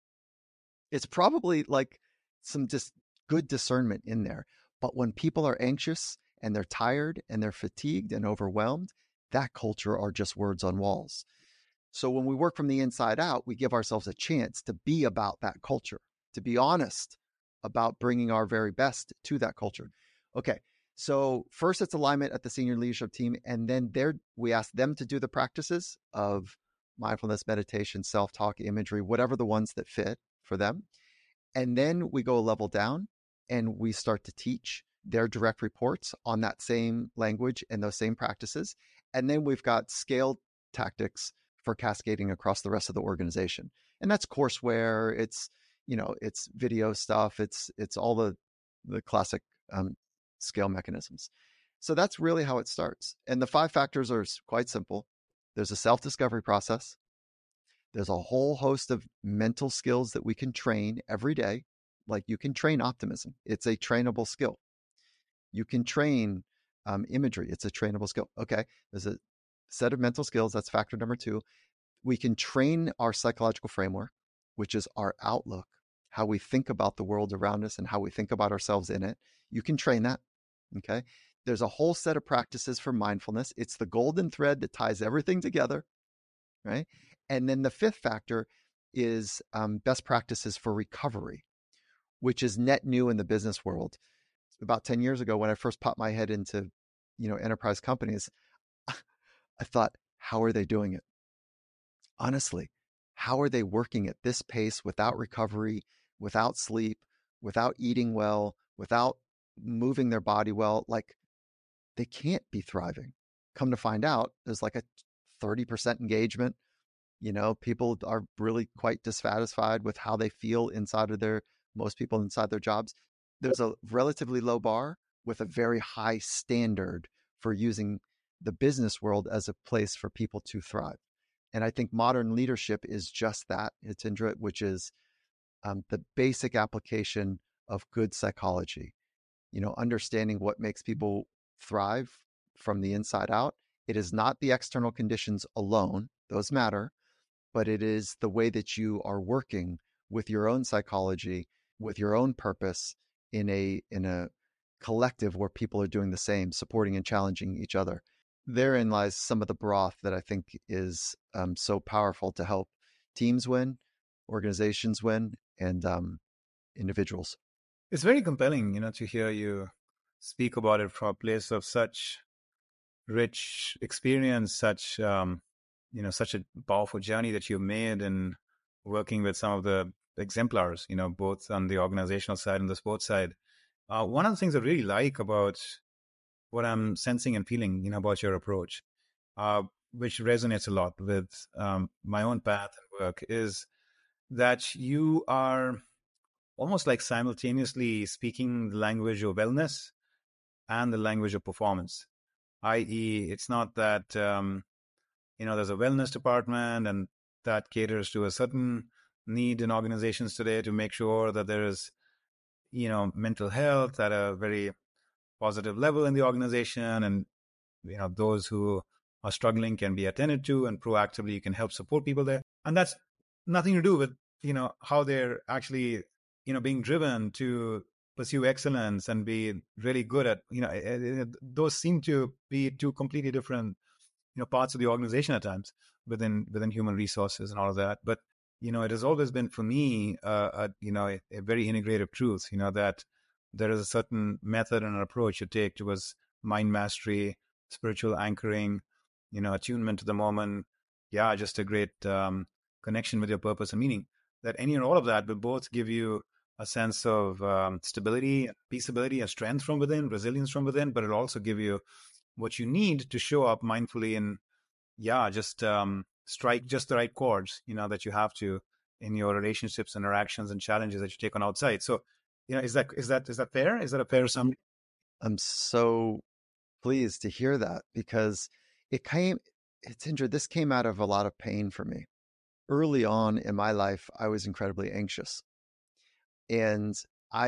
It's probably like some just good discernment in there. But when people are anxious and they're tired and they're fatigued and overwhelmed, that culture are just words on walls. So when we work from the inside out, we give ourselves a chance to be about that culture, to be honest about bringing our very best to that culture. Okay, so first it's alignment at the senior leadership team, and then we ask them to do the practices of mindfulness, meditation, self-talk, imagery, whatever the ones that fit for them. And then we go a level down and we start to teach their direct reports on that same language and those same practices. And then we've got scaled tactics for cascading across the rest of the organization. And that's courseware, it's video stuff, it's all the classic scale mechanisms. So that's really how it starts. And the 5 factors are quite simple. There's a self-discovery process. There's a whole host of mental skills that we can train every day. Like you can train optimism. It's a trainable skill. You can train imagery. It's a trainable skill. Okay, there's a set of mental skills. That's factor number 2. We can train our psychological framework, which is our outlook, how we think about the world around us and how we think about ourselves in it. You can train that. Okay, there's a whole set of practices for mindfulness. It's the golden thread that ties everything together, right? And then the 5th factor is best practices for recovery, which is net new in the business world. About 10 years ago, when I first popped my head into, enterprise companies, I thought, how are they doing it? Honestly, how are they working at this pace without recovery, without sleep, without eating well, without moving their body well? Like, they can't be thriving. come to find out, there's like a 30% engagement. People are really quite dissatisfied with how they feel most people inside their jobs. There's a relatively low bar with a very high standard for using the business world as a place for people to thrive. And I think modern leadership is just that, Hitendra, which is the basic application of good psychology. Understanding what makes people thrive from the inside out. It is not the external conditions alone, those matter, but it is the way that you are working with your own psychology, with your own purpose in a collective where people are doing the same, supporting and challenging each other. Therein lies some of the broth that I think is so powerful to help teams win, organizations win, and individuals. It's very compelling, to hear you speak about it from a place of such rich experience, such a powerful journey that you've made in working with some of the exemplars, both on the organizational side and the sports side. One of the things I really like about what I'm sensing and feeling, about your approach, which resonates a lot with my own path and work, is that you are almost like simultaneously speaking the language of wellness and the language of performance. I.e., it's not that there's a wellness department and that caters to a certain need in organizations today to make sure that there is mental health at a very positive level in the organization, and those who are struggling can be attended to, and proactively you can help support people there. And that's nothing to do with how they're actually being driven to pursue excellence and be really good at those seem to be two completely different parts of the organization at times within human resources and all of that. But it has always been for me a very integrative truth, that there is a certain method and an approach you take towards mind mastery, spiritual anchoring, attunement to the moment. Yeah, just a great connection with your purpose and meaning. That any and all of that will both give you a sense of stability, peaceability, and strength from within, resilience from within, but it'll also give you what you need to show up mindfully and just strike just the right chords, that you have to in your relationships, interactions, and challenges that you take on outside. So, is that fair? Is that a fair summary? I'm so pleased to hear that because this came out of a lot of pain for me. Early on in my life, I was incredibly anxious. And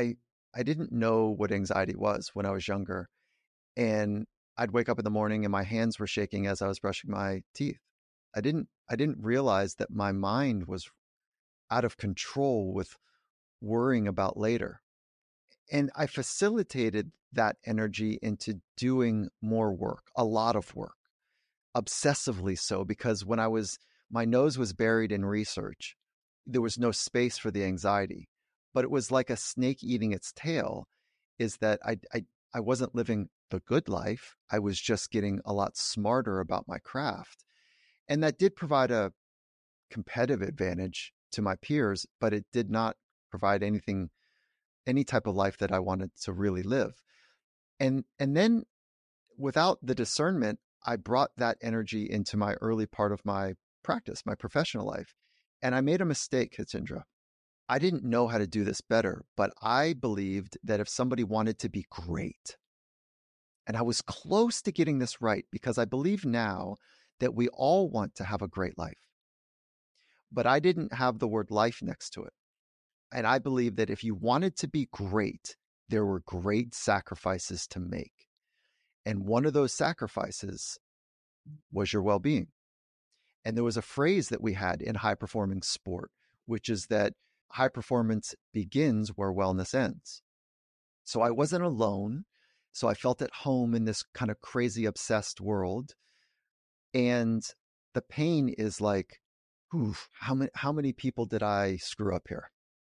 I didn't know what anxiety was when I was younger. And I'd wake up in the morning and my hands were shaking as I was brushing my teeth. I didn't realize that my mind was out of control with worrying about later. And I facilitated that energy into doing more work, a lot of work, obsessively so, because my nose was buried in research, there was no space for the anxiety. But it was like a snake eating its tail, is that I wasn't living the good life. I was just getting a lot smarter about my craft. And that did provide a competitive advantage to my peers, but it did not provide any type of life that I wanted to really live. And then without the discernment, I brought that energy into my early part of my practice, my professional life. And I made a mistake, Hitendra. I didn't know how to do this better, but I believed that if somebody wanted to be great, and I was close to getting this right because I believe now that we all want to have a great life, but I didn't have the word life next to it. And I believe that if you wanted to be great, there were great sacrifices to make. And one of those sacrifices was your well being. And there was a phrase that we had in high performing sport, which is that high performance begins where wellness ends. So I wasn't alone. So I felt at home in this kind of crazy obsessed world. And the pain is like, how many people did I screw up here?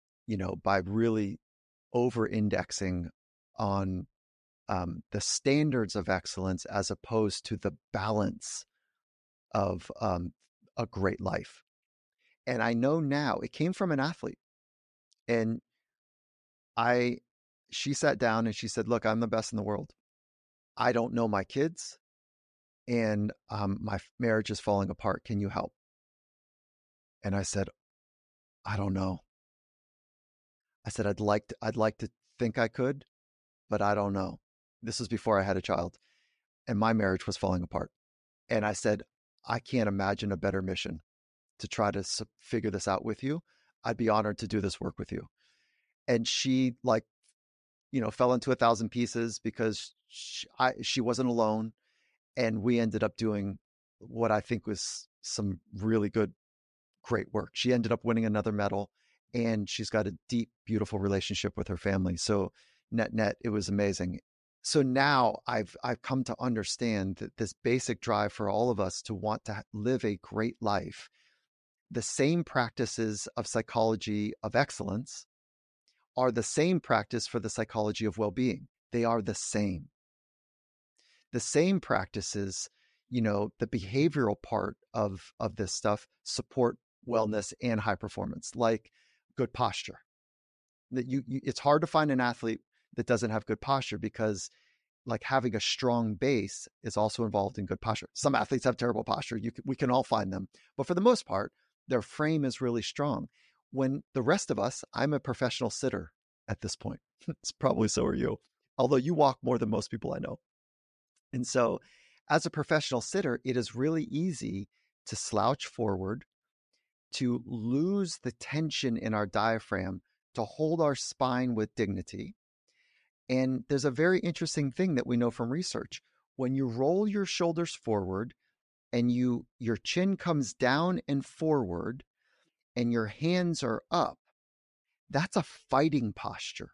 By really over indexing on the standards of excellence as opposed to the balance of a great life. And I know now it came from an athlete. And she sat down and she said, look, I'm the best in the world. I don't know my kids. and my marriage is falling apart. Can you help? And I said, I don't know. I said, I'd like to think I could, but I don't know. This was before I had a child, and my marriage was falling apart. And I said, I can't imagine a better mission to try to figure this out with you. I'd be honored to do this work with you. And she fell into 1,000 pieces because she wasn't alone. And we ended up doing what I think was some really great work. She ended up winning another medal, and she's got a deep, beautiful relationship with her family. So net, it was amazing. So now I've come to understand that this basic drive for all of us to want to live a great life, the same practices of psychology of excellence are the same practice for the psychology of well-being. They are the same. The same practices, the behavioral part of this stuff support wellness and high performance, like good posture. That it's hard to find an athlete that doesn't have good posture, because like having a strong base is also involved in good posture. Some athletes have terrible posture. We can all find them, but for the most part, their frame is really strong. When the rest of us, I'm a professional sitter at this point. It's probably so are you, although you walk more than most people I know. And so as a professional sitter, it is really easy to slouch forward, to lose the tension in our diaphragm, to hold our spine with dignity. And there's a very interesting thing that we know from research. When you roll your shoulders forward and your chin comes down and forward and your hands are up, that's a fighting posture.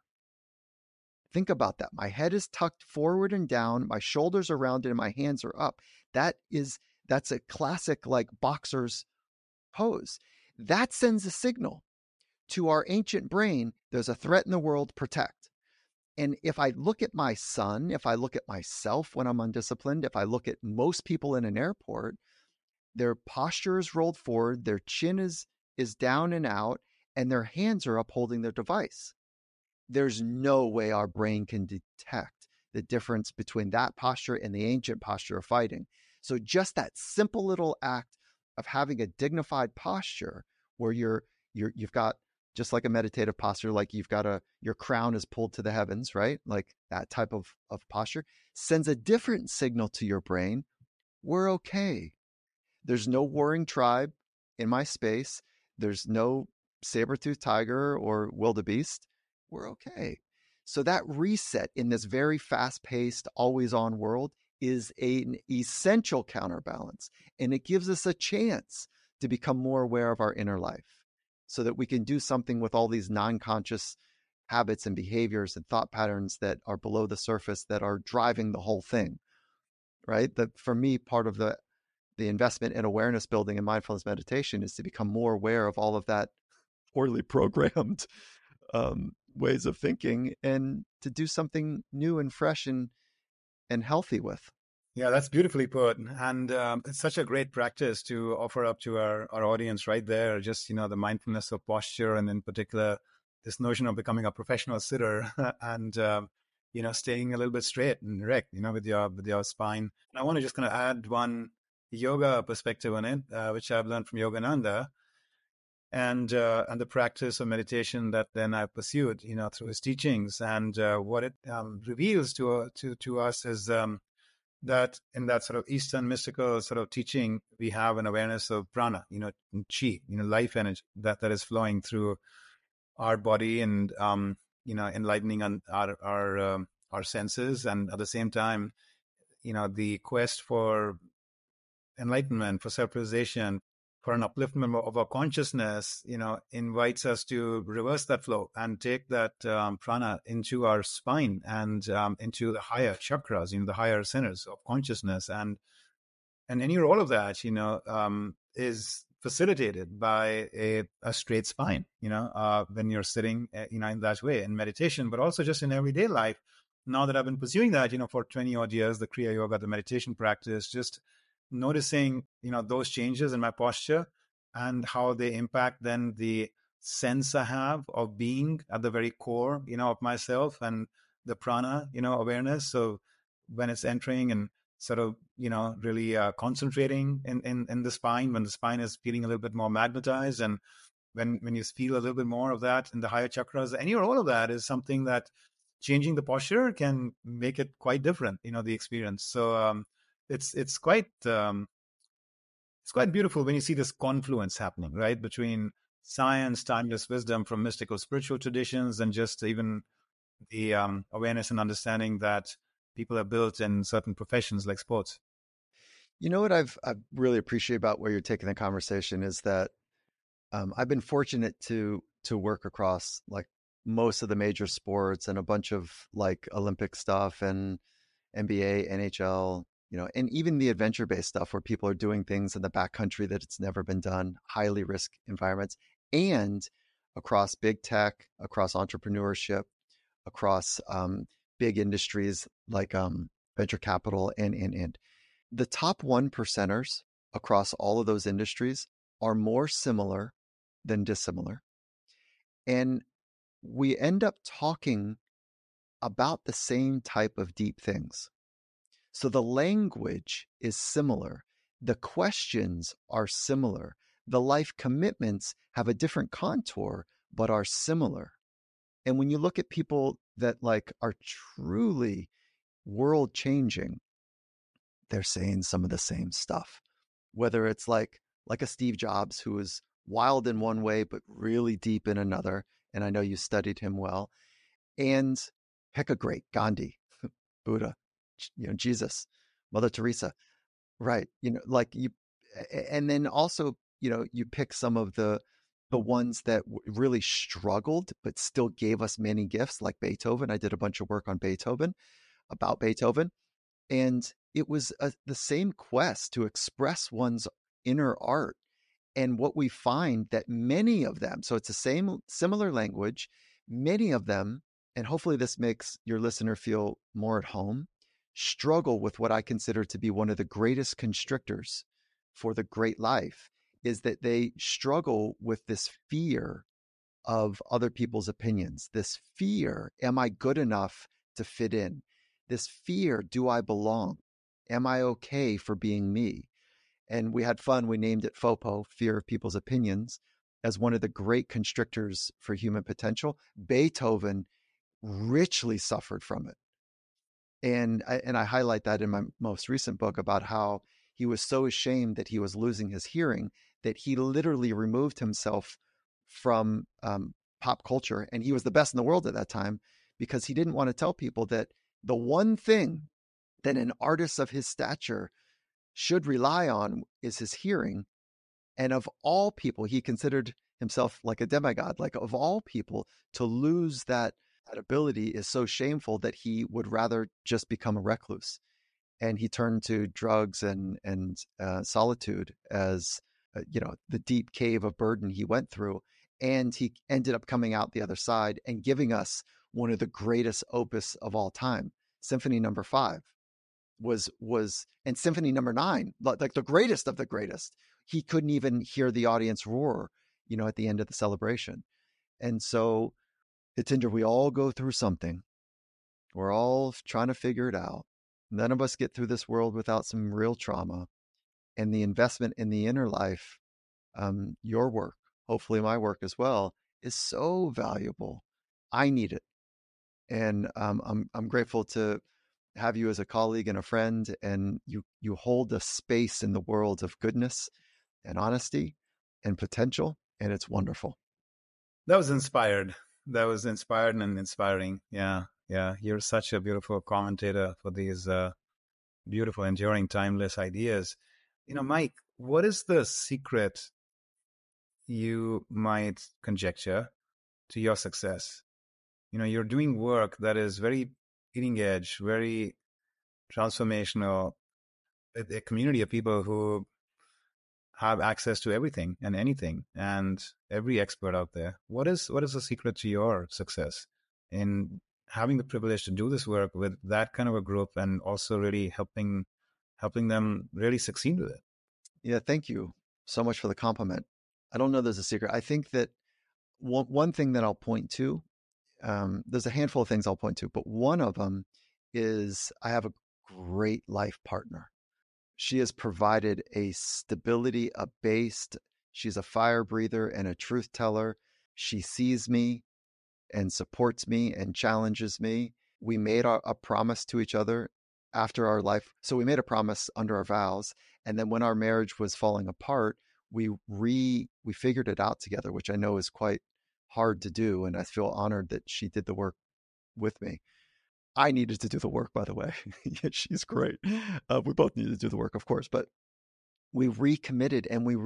Think about that. My head is tucked forward and down, my shoulders are rounded, and my hands are up. That's a classic like boxer's pose. That sends a signal to our ancient brain, there's a threat in the world, protect. And if I look at my son, if I look at myself when I'm undisciplined, if I look at most people in an airport, their posture is rolled forward, their chin is down and out, and their hands are up holding their device. There's no way our brain can detect the difference between that posture and the ancient posture of fighting. So just that simple little act of having a dignified posture where you've got, just like a meditative posture, like your crown is pulled to the heavens, right? Like that type of posture sends a different signal to your brain. We're okay. There's no warring tribe in my space. There's no saber-toothed tiger or wildebeest. We're okay. So that reset in this very fast-paced, always-on world is an essential counterbalance. And it gives us a chance to become more aware of our inner life so that we can do something with all these non-conscious habits and behaviors and thought patterns that are below the surface that are driving the whole thing, right? That for me, part of the investment in awareness building and mindfulness meditation is to become more aware of all of that poorly programmed ways of thinking, and to do something new and fresh and healthy with. Yeah, that's beautifully put. And it's such a great practice to offer up to our audience right there. Just, the mindfulness of posture, and in particular, this notion of becoming a professional sitter and, staying a little bit straight and erect, with your spine. And I want to just kind of add one yoga perspective on it, which I've learned from Yogananda, and the practice of meditation that then I pursued, through his teachings. And what it reveals to us is that in that sort of Eastern mystical sort of teaching, we have an awareness of prana, chi, life energy that is flowing through our body and, enlightening on our senses. And at the same time, the quest for enlightenment, for self-realization, for an upliftment of our consciousness, invites us to reverse that flow and take that prana into our spine and into the higher chakras, the higher centers of consciousness. And any all of that, is facilitated by a straight spine, when you're sitting, in that way in meditation, but also just in everyday life. Now that I've been pursuing that, for 20 odd years, the Kriya Yoga, the meditation practice, just noticing, those changes in my posture and how they impact then the sense I have of being at the very core, of myself, and the prana, awareness. So when it's entering and sort of, really concentrating in the spine, when the spine is feeling a little bit more magnetized, and when you feel a little bit more of that in the higher chakras, any or all of that is something that changing the posture can make it quite different, the experience. So it's quite beautiful when you see this confluence happening, right, between science, timeless wisdom from mystical spiritual traditions, and just even the awareness and understanding that people are built in certain professions like sports. You know what I really appreciate about where you're taking the conversation is that I've been fortunate to work across like most of the major sports and a bunch of like Olympic stuff and NBA, NHL, and even the adventure-based stuff where people are doing things in the backcountry that it's never been done, highly risk environments, and across big tech, across entrepreneurship, across big industries like venture capital, and the top 1%ers across all of those industries are more similar than dissimilar. And we end up talking about the same type of deep things. So the language is similar. The questions are similar. The life commitments have a different contour, but are similar. And when you look at people that like are truly world changing, they're saying some of the same stuff. Whether it's like a Steve Jobs who is wild in one way but really deep in another, and I know you studied him well, and pick a great, Gandhi, Buddha, Jesus, Mother Teresa, right? Like you, and then also you pick some of the ones that really struggled but still gave us many gifts, like Beethoven. I did a bunch of work on Beethoven, about Beethoven, and it was the same quest to express one's inner art. And what we find that many of them, so it's the same similar language, many of them, and hopefully this makes your listener feel more at home, struggle with what I consider to be one of the greatest constrictors for the great life, is that they struggle with this fear of other people's opinions, this fear, am I good enough to fit in? This fear, do I belong? Am I okay for being me? And we had fun. We named it FOPO, fear of people's opinions, as one of the great constrictors for human potential. Beethoven richly suffered from it. And I highlight that in my most recent book about how he was so ashamed that he was losing his hearing that he literally removed himself from pop culture. And he was the best in the world at that time because he didn't want to tell people that the one thing that an artist of his stature should rely on is his hearing. And of all people, he considered himself like a demigod, like of all people, to lose that ability is so shameful that he would rather just become a recluse. And he turned to drugs and solitude as the deep cave of burden he went through. And he ended up coming out the other side and giving us one of the greatest opus of all time, Symphony Number 5 was and Symphony Number 9, like the greatest of the greatest. He couldn't even hear the audience roar, at the end of the celebration. And so, Hitinder, we all go through something. We're all trying to figure it out. None of us get through this world without some real trauma. And the investment in the inner life, your work, hopefully my work as well, is so valuable. I need it. And I'm grateful to have you as a colleague and a friend, and you hold a space in the world of goodness and honesty and potential, and it's wonderful. That was inspired. That was inspired and inspiring. Yeah, yeah. You're such a beautiful commentator for these beautiful, enduring, timeless ideas. Mike, what is the secret you might conjecture to your success? You're doing work that is very leading edge, very transformational, a community of people who have access to everything and anything and every expert out there. What is the secret to your success in having the privilege to do this work with that kind of a group and also really helping them really succeed with it? Yeah, thank you so much for the compliment. I don't know there's a secret. I think that one thing that I'll point to, there's a handful of things I'll point to, but one of them is I have a great life partner. She has provided a stability, a base. She's a fire breather and a truth teller. She sees me and supports me and challenges me. We made a promise to each other after our life. So we made a promise under our vows. And then when our marriage was falling apart, we figured it out together, which I know is quite hard to do. And I feel honored that she did the work with me. I needed to do the work, by the way. She's great. We both needed to do the work, of course, but we recommitted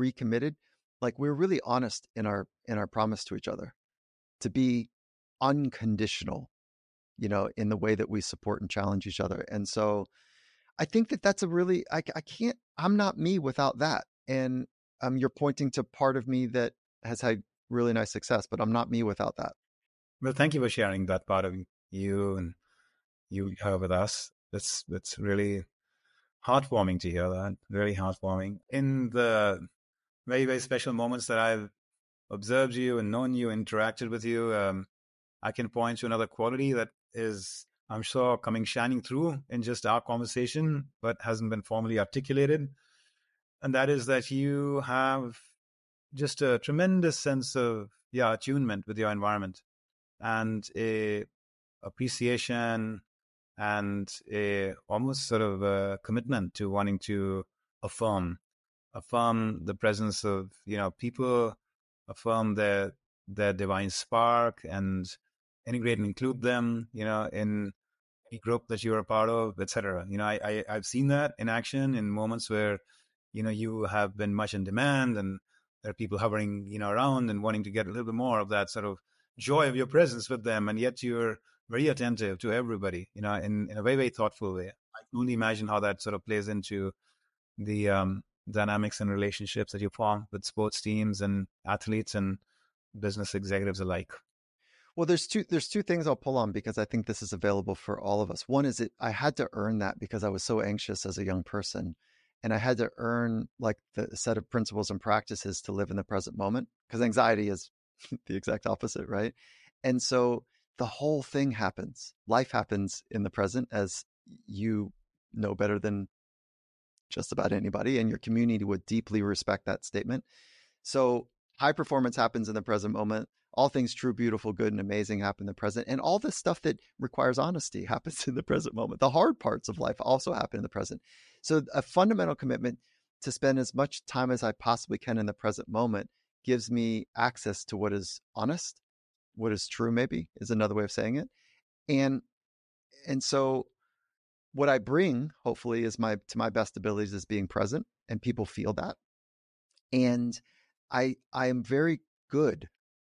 like we were really honest in our promise to each other to be unconditional, in the way that we support and challenge each other. And so I think that that's a really, I'm not me without that. And you're pointing to part of me that has had really nice success, but I'm not me without that. Well, thank you for sharing that part of you and you have with us. That's really heartwarming to hear that. Really heartwarming. In the very, very special moments that I've observed you and known you, interacted with you, I can point to another quality that is, I'm sure, coming shining through in just our conversation, but hasn't been formally articulated. And that is that you have just a tremendous sense of attunement with your environment and a appreciation and a almost sort of a commitment to wanting to affirm the presence of people, affirm their divine spark, and integrate and include them in any group that you're a part of, etc. I've seen that in action in moments where you have been much in demand and there are people hovering around and wanting to get a little bit more of that sort of joy of your presence with them, and yet you're very attentive to everybody, in a very, very thoughtful way. I can only imagine how that sort of plays into the dynamics and relationships that you form with sports teams and athletes and business executives alike. Well, there's two things I'll pull on because I think this is available for all of us. One is I had to earn that because I was so anxious as a young person, and I had to earn like the set of principles and practices to live in the present moment, because anxiety is the exact opposite, right? And so the whole thing happens. Life happens in the present, as you know better than just about anybody, and your community would deeply respect that statement. So high performance happens in the present moment. All things true, beautiful, good, and amazing happen in the present. And all the stuff that requires honesty happens in the present moment. The hard parts of life also happen in the present. So a fundamental commitment to spend as much time as I possibly can in the present moment gives me access to what is honest, what is true, maybe is another way of saying it. And so what I bring, hopefully, is to my best abilities is being present, and people feel that. And I am very good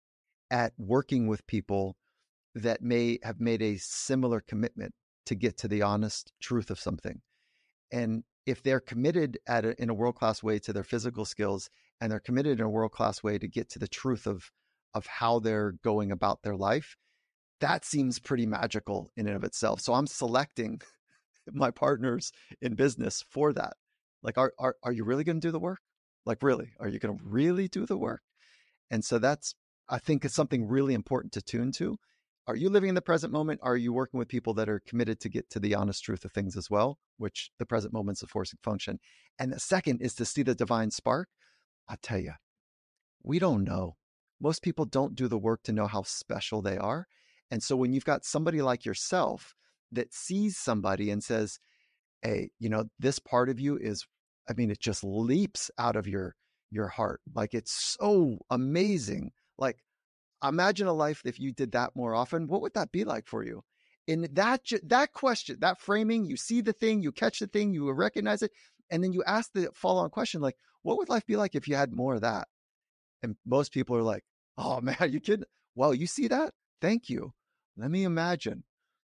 at working with people that may have made a similar commitment to get to the honest truth of something. And if they're committed in a world-class way to their physical skills, and they're committed in a world-class way to get to the truth of how they're going about their life, that seems pretty magical in and of itself. So I'm selecting my partners in business for that. Like, are you really going to do the work? Like, really, are you going to really do the work? And so that's, I think, is something really important to tune to. Are you living in the present moment? Are you working with people that are committed to get to the honest truth of things as well, which the present moment's a forcing function? And the second is to see the divine spark. I'll tell you, we don't know. Most people don't do the work to know how special they are. And so when you've got somebody like yourself that sees somebody and says, hey, this part of you is, it just leaps out of your heart. Like, it's so amazing. Like, imagine a life if you did that more often. What would that be like for you? In that question, that framing, you see the thing, you catch the thing, you recognize it, and then you ask the follow-on question, like, what would life be like if you had more of that? And most people are like, oh man, are you kidding? Well, you see that? Thank you. Let me imagine.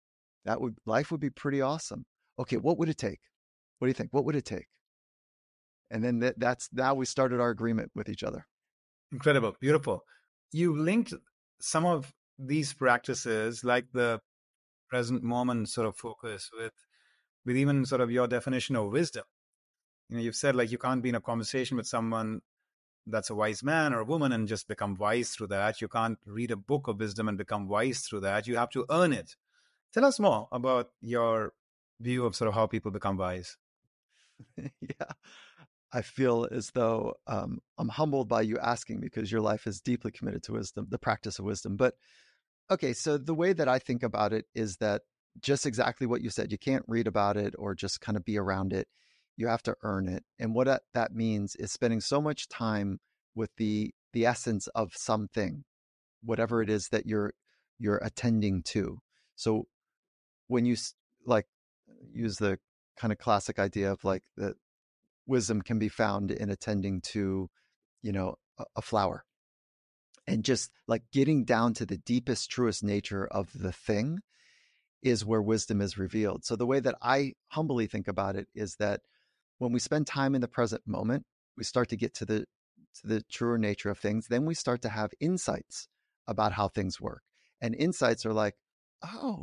Life would be pretty awesome. Okay, what would it take? What do you think? What would it take? And then that's now we started our agreement with each other. Incredible. Beautiful. You linked some of these practices, like the present moment sort of focus, with even sort of your definition of wisdom. You've said, like, you can't be in a conversation with someone that's a wise man or a woman and just become wise through that. You can't read a book of wisdom and become wise through that. You have to earn it. Tell us more about your view of sort of how people become wise. Yeah. I feel as though I'm humbled by you asking because your life is deeply committed to wisdom, the practice of wisdom. But okay, so the way that I think about it is that just exactly what you said. You can't read about it or just kind of be around it. You have to earn it. And what that means is spending so much time with the essence of something, whatever it is that you're attending to. So when you like use the kind of classic idea of like that wisdom can be found in attending to, a flower, and just like getting down to the deepest, truest nature of the thing is where wisdom is revealed. So the way that I humbly think about it is that when we spend time in the present moment, we start to get to the truer nature of things. Then we start to have insights about how things work. And insights are like, oh,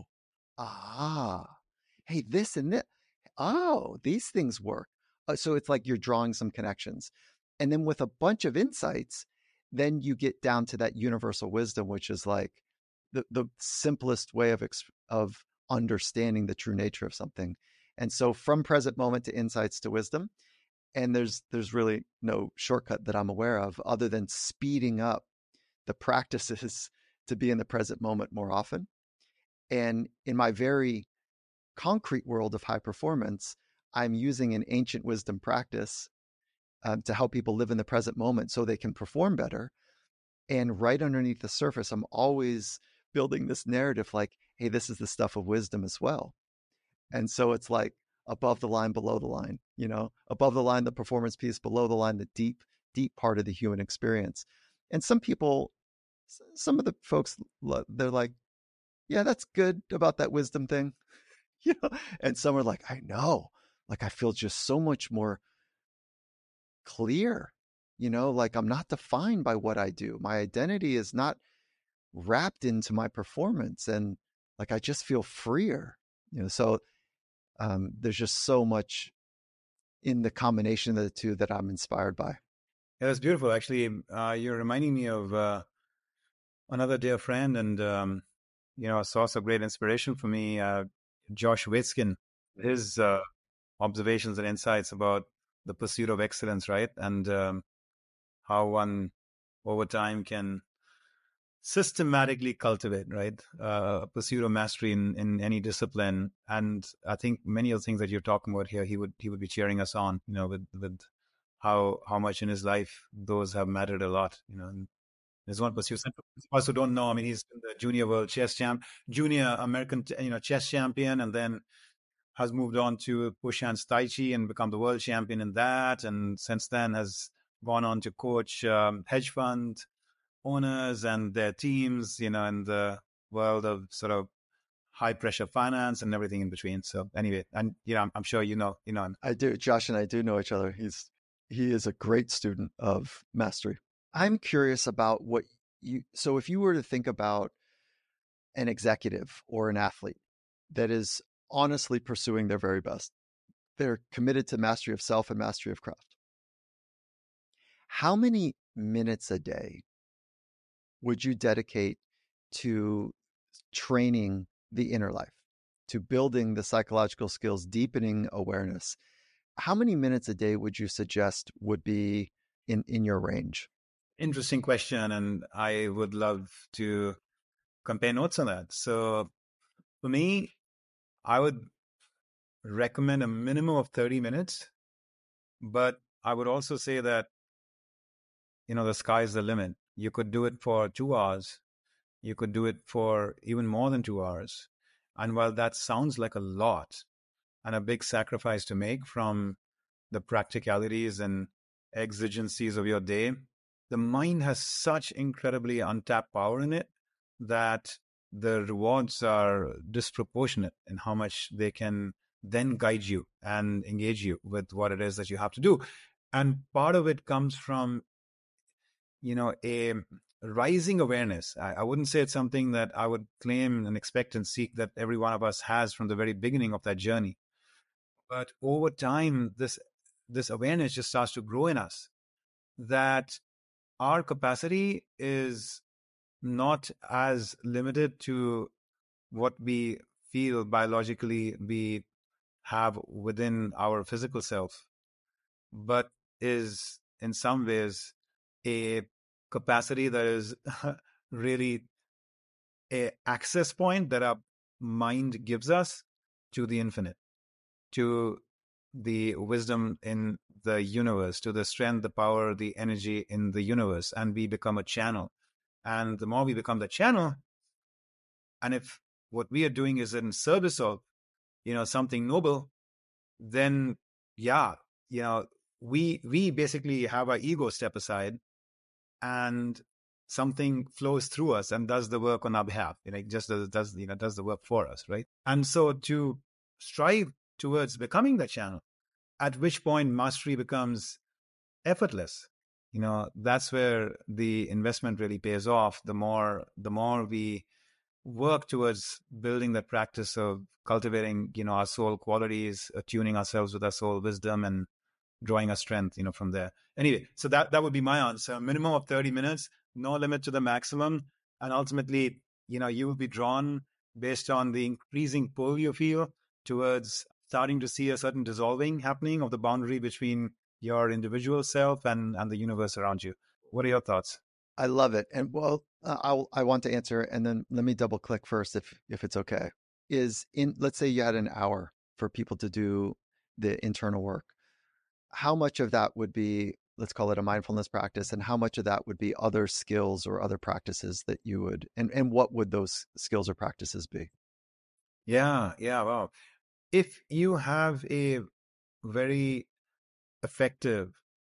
hey, this and that. Oh, these things work. So it's like you're drawing some connections. And then with a bunch of insights, then you get down to that universal wisdom, which is like the simplest way of understanding the true nature of something. And so from present moment to insights to wisdom, and there's really no shortcut that I'm aware of other than speeding up the practices to be in the present moment more often. And in my very concrete world of high performance, I'm using an ancient wisdom practice to help people live in the present moment so they can perform better. And right underneath the surface, I'm always building this narrative like, hey, this is the stuff of wisdom as well. And so it's like above the line, below the line, above the line, the performance piece, below the line, the deep, deep part of the human experience. And some people, some of the folks, they're like, yeah, that's good about that wisdom thing. And some are like, I know, like I feel just so much more clear, like I'm not defined by what I do. My identity is not wrapped into my performance. And like I just feel freer, so there's just so much in the combination of the two that I'm inspired by. Yeah, that's beautiful. Actually, you're reminding me of another dear friend and, a source of great inspiration for me, Josh Waitzkin. His observations and insights about the pursuit of excellence, right? And how one over time can systematically cultivate, right? A pursuit of mastery in any discipline. And I think many of the things that you're talking about here, he would be cheering us on, with how much in his life those have mattered a lot, And there's one pursuit. For us who don't know, I mean, he's been the junior world chess champ, junior American, chess champion, and then has moved on to push hands Tai Chi and become the world champion in that. And since then has gone on to coach hedge fund owners and their teams, in the world of sort of high pressure finance and everything in between. So anyway, and I'm sure I do. Josh and I do know each other. He is a great student of mastery. I'm curious about so if you were to think about an executive or an athlete that is honestly pursuing their very best, they're committed to mastery of self and mastery of craft. How many minutes a day would you dedicate to training the inner life, to building the psychological skills, deepening awareness? How many minutes a day would you suggest would be in your range? Interesting question, and I would love to compare notes on that. So for me, I would recommend a minimum of 30 minutes, but I would also say that, the sky is the limit. You could do it for 2 hours. You could do it for even more than 2 hours. And while that sounds like a lot and a big sacrifice to make from the practicalities and exigencies of your day, the mind has such incredibly untapped power in it that the rewards are disproportionate in how much they can then guide you and engage you with what it is that you have to do. And part of it comes from, a rising awareness. I wouldn't say it's something that I would claim and expect and seek that every one of us has from the very beginning of that journey. But over time, this awareness just starts to grow in us that our capacity is not as limited to what we feel biologically we have within our physical self, but is in some ways a capacity that is really a access point that our mind gives us to the infinite, to the wisdom in the universe, to the strength, the power, the energy in the universe, and we become a channel. And the more we become the channel, and if what we are doing is in service of, something noble, then yeah, you know, we basically have our ego step aside, and something flows through us and does the work on our behalf. It just does the work for us, right? And so to strive towards becoming the channel, at which point mastery becomes effortless. That's where the investment really pays off. The more we work towards building that practice of cultivating, our soul qualities, attuning ourselves with our soul wisdom, and drawing our strength, from there. Anyway, so that would be my answer. Minimum of 30 minutes, no limit to the maximum. And ultimately, you will be drawn based on the increasing pull you feel towards starting to see a certain dissolving happening of the boundary between your individual self and the universe around you. What are your thoughts? I love it. And well, I want to answer, and then let me double click first, if it's okay. Let's say you had an hour for people to do the internal work. How much of that would be, let's call it a mindfulness practice, and how much of that would be other skills or other practices that you would, and what would those skills or practices be? Yeah, wow. If you have a very effective,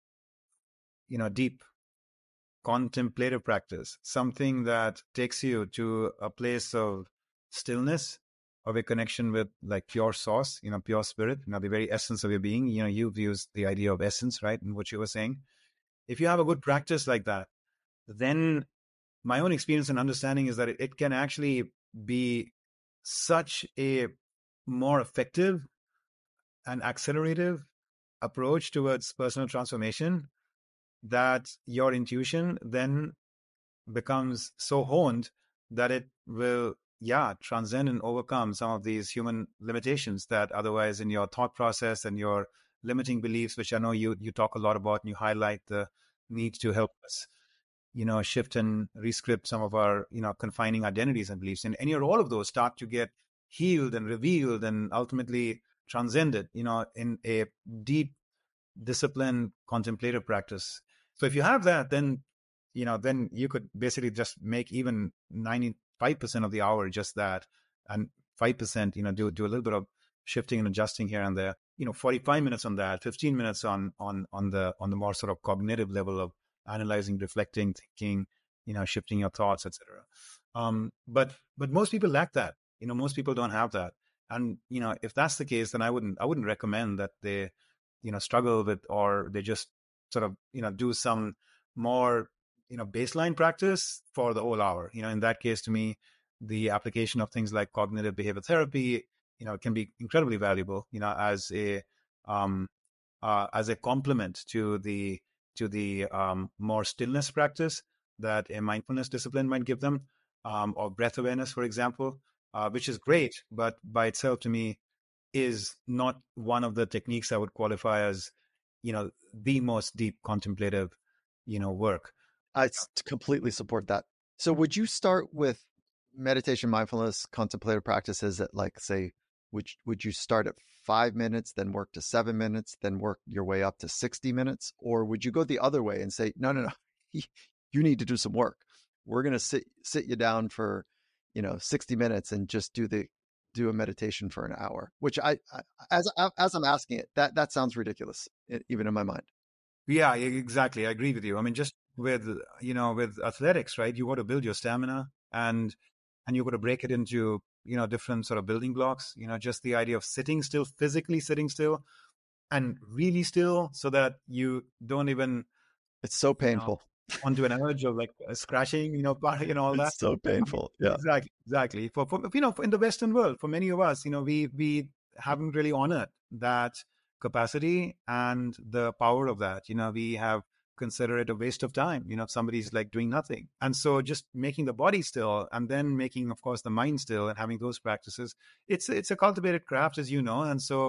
deep contemplative practice, something that takes you to a place of stillness, of a connection with like pure source, pure spirit, the very essence of your being. You've used the idea of essence, right? In what you were saying. If you have a good practice like that, then my own experience and understanding is that it can actually be such a more effective and accelerative approach towards personal transformation, that your intuition then becomes so honed that it will, transcend and overcome some of these human limitations that otherwise in your thought process and your limiting beliefs, which I know you talk a lot about, and you highlight the need to help us, shift and rescript some of our, confining identities and beliefs. And any or all of those start to get healed and revealed and ultimately transcended, in a deep, disciplined, contemplative practice. So if you have that, then you could basically just make even 95% of the hour just that, and 5%, do a little bit of shifting and adjusting here and there. 45 minutes on that, 15 minutes on the more sort of cognitive level of analyzing, reflecting, thinking, shifting your thoughts, etc. But most people lack that. Most people don't have that. And if that's the case, then I wouldn't recommend that they struggle with, or they just sort of do some more baseline practice for the whole hour. In that case, to me, the application of things like cognitive behavior therapy can be incredibly valuable, as a complement to the more stillness practice that a mindfulness discipline might give them, or breath awareness, for example, which is great, but by itself, to me, is not one of the techniques I would qualify as, the most deep contemplative, work. I completely support that. So would you start with meditation, mindfulness, contemplative practices at, like, say, would you start at 5 minutes, then work to 7 minutes, then work your way up to 60 minutes? Or would you go the other way and say, no, you need to do some work. We're going to sit you down for, 60 minutes and just do a meditation for an hour, which as I'm asking it, that sounds ridiculous, even in my mind. Yeah, exactly. I agree with you. I mean, just with, with athletics, right? You got to build your stamina, and you got to break it into, different sort of building blocks, just the idea of sitting still, physically sitting still and really still, so that you don't even, It's so painful. onto an urge of like scratching, all that. It's so painful. Yeah. Exactly. For in the Western world, for many of us, we haven't really honored that capacity and the power of that. We have considered it a waste of time. If somebody's like doing nothing, and so just making the body still, and then making, of course, the mind still, and having those practices. It's a cultivated craft, as you know, and so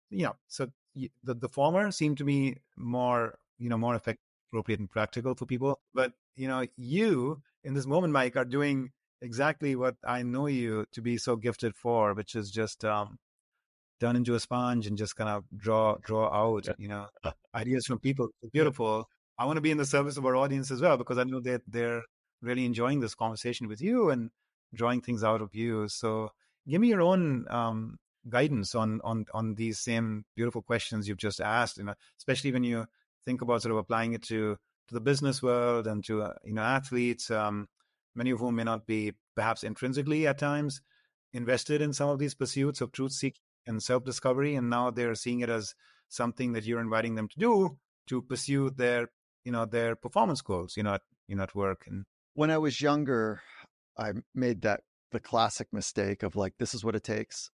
So the former seem to be more, more effective, appropriate, and practical for people. But you in this moment, Mike, are doing exactly what I know you to be so gifted for, which is just turn into a sponge and just kind of draw out, ideas from people. It's beautiful. I want to be in the service of our audience as well, because I know that they're really enjoying this conversation with you and drawing things out of you. So give me your own guidance on these same beautiful questions you've just asked, especially when you think about sort of applying it to the business world and to athletes, many of whom may not be perhaps intrinsically at times invested in some of these pursuits of truth seeking and self-discovery, and now they're seeing it as something that you're inviting them to do to pursue their performance goals, at work. And when I was younger, I made the classic mistake of like, this is what it takes.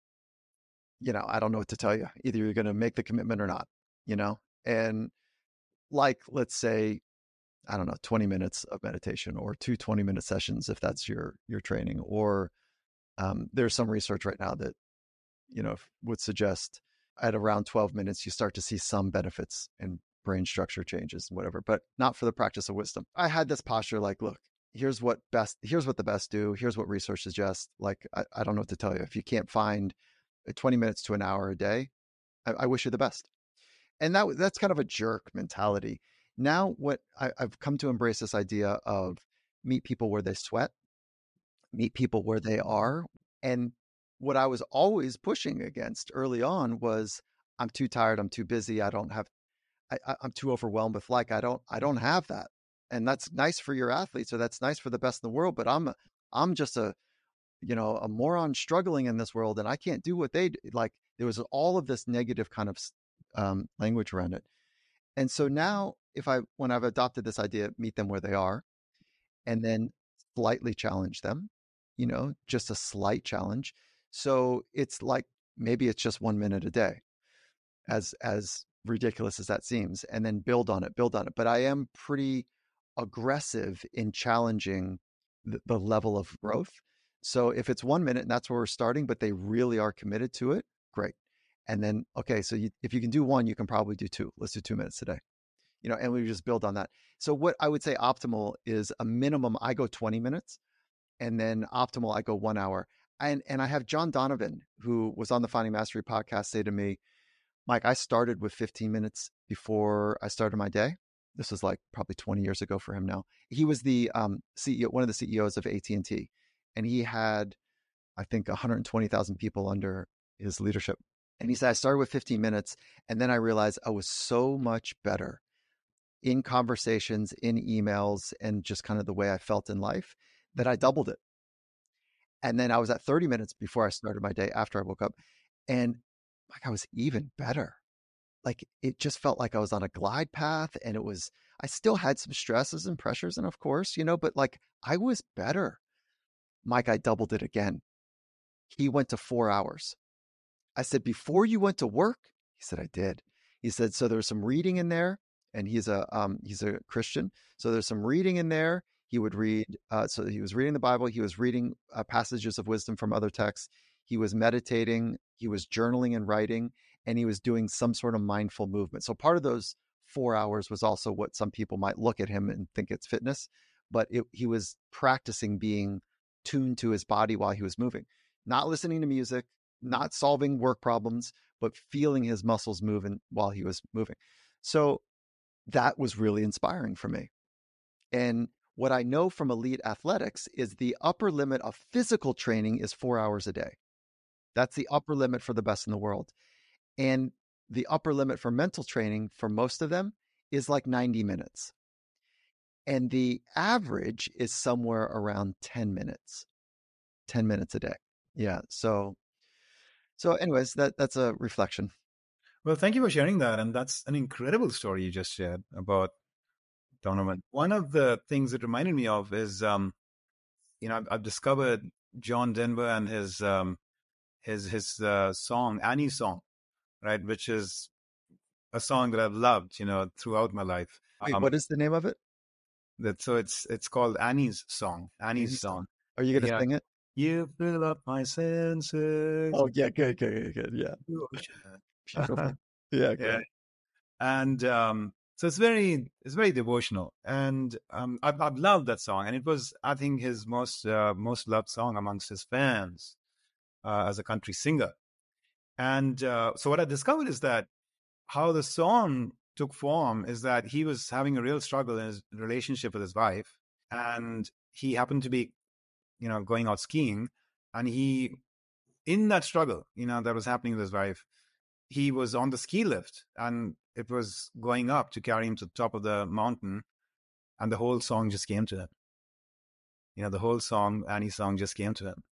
I don't know what to tell you. Either you're going to make the commitment or not, and like, let's say, I don't know, 20 minutes of meditation or 20-minute sessions, if that's your training, or there's some research right now that, would suggest at around 12 minutes, you start to see some benefits in brain structure changes and whatever, but not for the practice of wisdom. I had this posture like, look, here's what the best do. Here's what research suggests. Like, I don't know what to tell you. If you can't find 20 minutes to an hour a day, I wish you the best. And that's kind of a jerk mentality. Now, what I've come to embrace this idea of meet people where they sweat, meet people where they are. And what I was always pushing against early on was, I'm too tired, I'm too busy, I'm too overwhelmed with I don't have that. And that's nice for your athletes, or that's nice for the best in the world, but I'm just a moron struggling in this world, and I can't do what they do. Like, there was all of this negative kind of language around it. And so now, when I've adopted this idea, meet them where they are, and then slightly challenge them, just a slight challenge. So it's like, maybe it's just 1 minute a day, as ridiculous as that seems, and then build on it. But I am pretty aggressive in challenging the level of growth. So if it's 1 minute and that's where we're starting, but they really are committed to it, great. And then, okay, so if you can do one, you can probably do two. Let's do 2 minutes today, and we just build on that. So what I would say optimal is a minimum, I go 20 minutes, and then optimal, I go 1 hour. And I have John Donovan, who was on the Finding Mastery podcast, say to me, Mike, I started with 15 minutes before I started my day. This was like probably 20 years ago for him now. He was the CEO, one of the CEOs of AT&T, and he had, I think, 120,000 people under his leadership. And he said, I started with 15 minutes, and then I realized I was so much better in conversations, in emails, and just kind of the way I felt in life, that I doubled it. And then I was at 30 minutes before I started my day after I woke up. And I was even better. Like, it just felt like I was on a glide path, and I still had some stresses and pressures, and of course, but like, I was better. Mike, I doubled it again. He went to 4 hours. I said, before you went to work? He said, I did. He said, so there's some reading in there, and he's a Christian. So there's some reading in there. He would read, so he was reading the Bible. He was reading passages of wisdom from other texts. He was meditating. He was journaling and writing, and he was doing some sort of mindful movement. So part of those 4 hours was also what some people might look at him and think it's fitness, but he was practicing being tuned to his body while he was moving, not listening to music, not solving work problems, but feeling his muscles moving while he was moving. So that was really inspiring for me. And what I know from elite athletics is the upper limit of physical training is 4 hours a day. That's the upper limit for the best in the world. And the upper limit for mental training for most of them is like 90 minutes. And the average is somewhere around 10 minutes a day. Yeah. So anyways, that's a reflection. Well, thank you for sharing that. And that's an incredible story you just shared about Donovan. One of the things it reminded me of is, I've discovered John Denver and his song, Annie's Song, right? Which is a song that I've loved, throughout my life. Wait, what is the name of it? So it's called Annie's Song. Annie's Song. Are you going to sing it? You fill up my senses. Oh, yeah, good. Yeah. Beautiful. Yeah, go Yeah. ahead. And so it's very devotional, and I've loved that song, and it was, I think, his most loved song amongst his fans as a country singer. And so what I discovered is that how the song took form is that he was having a real struggle in his relationship with his wife, and he happened to be, going out skiing, and he, in that struggle, that was happening with his wife, he was on the ski lift, and it was going up to carry him to the top of the mountain, and the whole song just came to him. The whole song, Annie's song, just came to him.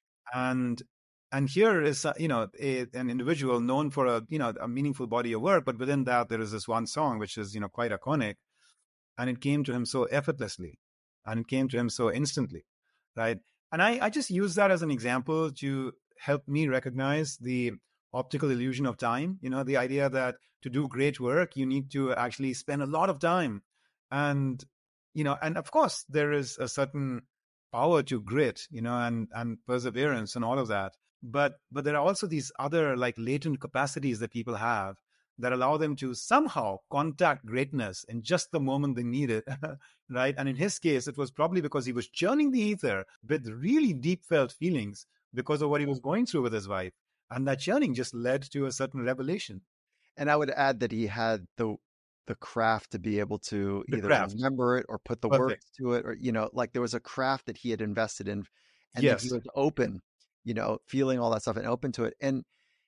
And here is an individual known for a meaningful body of work, but within that there is this one song which is quite iconic, and it came to him so effortlessly, and it came to him so instantly, right? And I just use that as an example to help me recognize the optical illusion of time. The idea that to do great work you need to actually spend a lot of time, and and of course there is a certain power to grit, and perseverance and all of that, but there are also these other, like, latent capacities that people have that allow them to somehow contact greatness in just the moment they need it, right? And in his case, it was probably because he was churning the ether with really deep felt feelings because of what he was going through with his wife. And that churning just led to a certain revelation. And I would add that he had the craft to be able to The either craft. remember it or put the words Perfect. to it, or like there was a craft that he had invested in, and then he Yes. was open, feeling all that stuff and open to it. And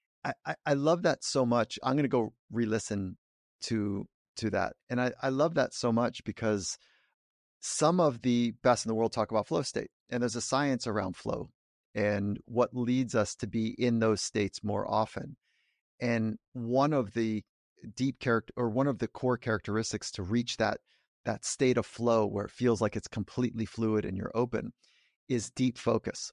I love that so much. I'm going to go re-listen to that, and I love that so much because some of the best in the world talk about flow state, and there's a science around flow and what leads us to be in those states more often. And one of the one of the core characteristics to reach that state of flow where it feels like it's completely fluid and you're open is deep focus.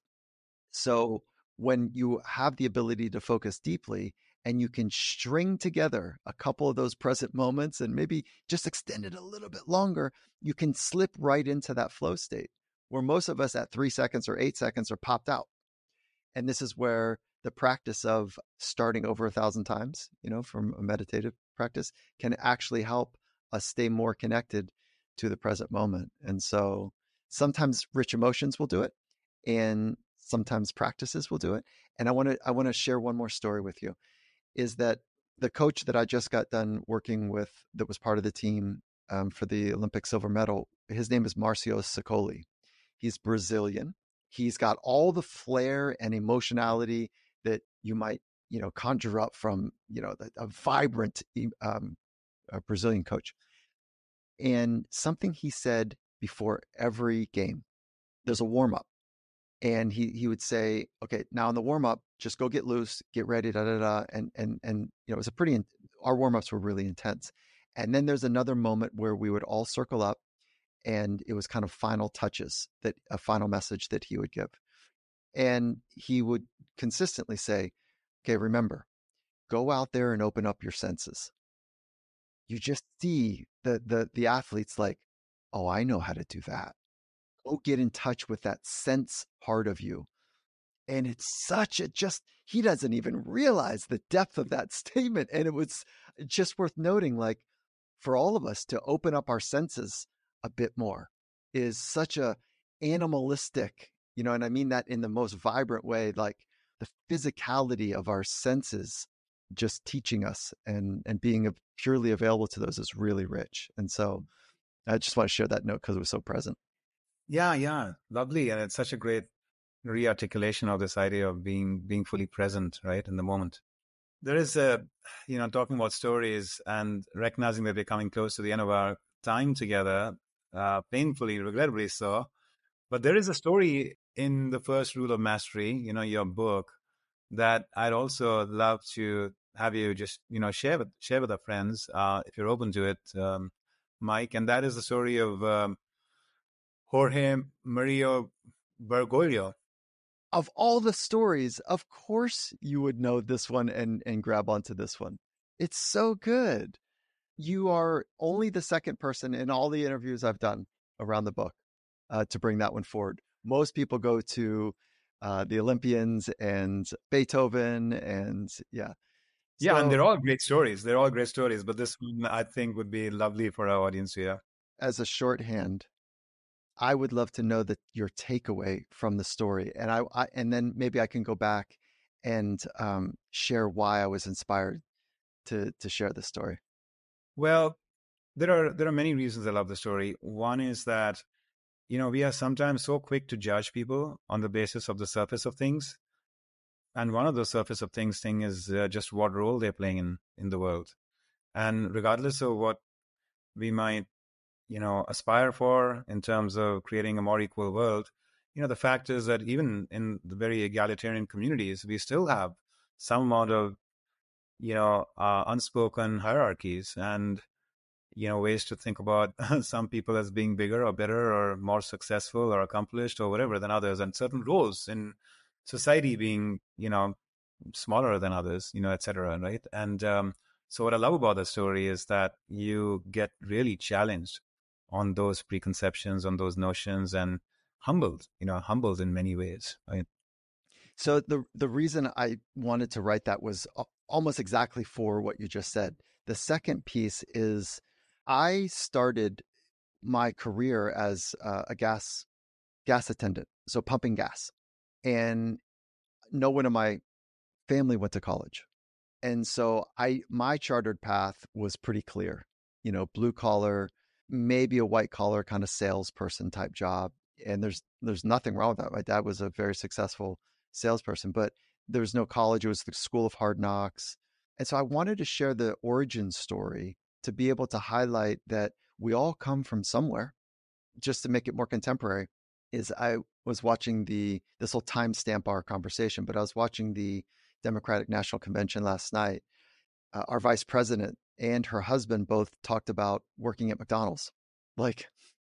So when you have the ability to focus deeply and you can string together a couple of those present moments and maybe just extend it a little bit longer, you can slip right into that flow state where most of us at 3 seconds or 8 seconds are popped out. And this is where the practice of starting over 1,000 times, from a meditative practice, can actually help us stay more connected to the present moment. And so sometimes rich emotions will do it, and sometimes practices will do it. And I want to share one more story with you. Is that the coach that I just got done working with, that was part of the team for the Olympic silver medal? His name is Marcio Sicoli. He's Brazilian. He's got all the flair and emotionality that you might, conjure up from, a vibrant a Brazilian coach. And something he said before every game, there's a warm up. And he would say, okay, now in the warm up, just go get loose, get ready, da da da. And it was our warm ups were really intense. And then there's another moment where we would all circle up, and it was kind of final touches, that a final message that he would give. And he would consistently say, okay, remember, go out there and open up your senses. You just see the athletes like, oh, I know how to do that. Go get in touch with that sense part of you. And it's such a just, he doesn't even realize the depth of that statement. And it was just worth noting, like, for all of us to open up our senses a bit more is such a animalistic, and I mean that in the most vibrant way, like the physicality of our senses just teaching us and being purely available to those is really rich. And so I just want to share that note because it was so present. Yeah, yeah. Lovely. And it's such a great rearticulation of this idea of being fully present, right, in the moment. There is talking about stories and recognizing that we're coming close to the end of our time together, painfully, regrettably so. But there is a story in the First Rule of Mastery, your book, that I'd also love to have you just, share with our friends, if you're open to it, Mike. And that is the story of Jorge Mario Bergoglio. Of all the stories, of course you would know this one and grab onto this one. It's so good. You are only the second person in all the interviews I've done around the book to bring that one forward. Most people go to the Olympians and Beethoven, and yeah. Yeah, and So, they're all great stories. They're all great stories, but this one I think would be lovely for our audience here. as a shorthand, I would love to know that your takeaway from the story, and and then maybe I can go back and share why I was inspired to share this story. Well, there are many reasons I love the story. One is that, we are sometimes so quick to judge people on the basis of the surface of things. And one of the surface of things thing is just what role they're playing in the world. And regardless of what we might, aspire for in terms of creating a more equal world, the fact is that even in the very egalitarian communities, we still have some amount of, unspoken hierarchies and, ways to think about some people as being bigger or better or more successful or accomplished or whatever than others, and certain roles in society being, smaller than others, et cetera, right? And so what I love about the story is that you get really challenged on those preconceptions, on those notions, and humbled in many ways, right? So the reason I wanted to write that was almost exactly for what you just said. The second piece is I started my career as a gas attendant, so pumping gas, and no one in my family went to college. And so my chartered path was pretty clear. Blue collar, maybe a white collar kind of salesperson type job. And there's nothing wrong with that. My dad was a very successful salesperson, but there was no college. It was the School of Hard Knocks. And so I wanted to share the origin story to be able to highlight that we all come from somewhere, just to make it more contemporary. Is I was watching this will timestamp our conversation, but I was watching the Democratic National Convention last night. Our vice president and her husband both talked about working at McDonald's. Like,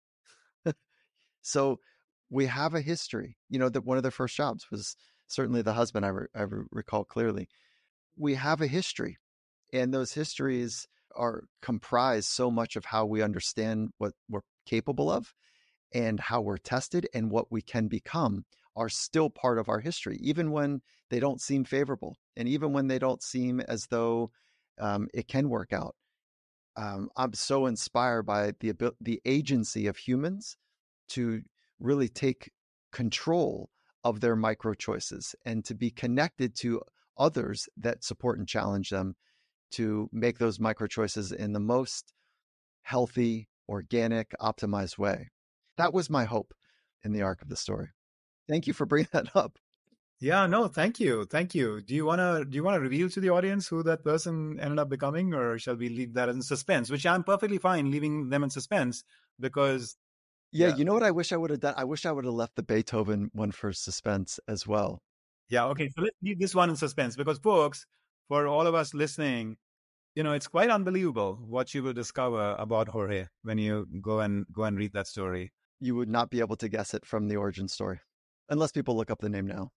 so we have a history. That one of their first jobs was certainly the husband. I recall clearly. We have a history, and those histories are comprise so much of how we understand what we're capable of and how we're tested and what we can become are still part of our history, even when they don't seem favorable and even when they don't seem as though it can work out. I'm so inspired by the agency of humans to really take control of their micro choices and to be connected to others that support and challenge them to make those micro choices in the most healthy, organic, optimized way. That was my hope in the arc of the story. Thank you for bringing that up. Yeah, no, thank you. Thank you. Do you want to reveal to the audience who that person ended up becoming, or shall we leave that in suspense? Which I'm perfectly fine leaving them in suspense because Yeah, yeah. you know what I wish I would have done? I wish I would have left the Beethoven one for suspense as well. Yeah, okay. So let's leave this one in suspense because folks, for all of us listening, it's quite unbelievable what you will discover about Jorge when you go and read that story. You would not be able to guess it from the origin story unless people look up the name now.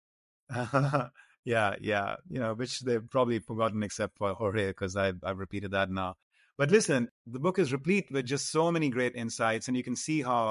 Yeah, yeah, which they've probably forgotten except for Jorge because I've repeated that now. But listen, the book is replete with just so many great insights, and you can see how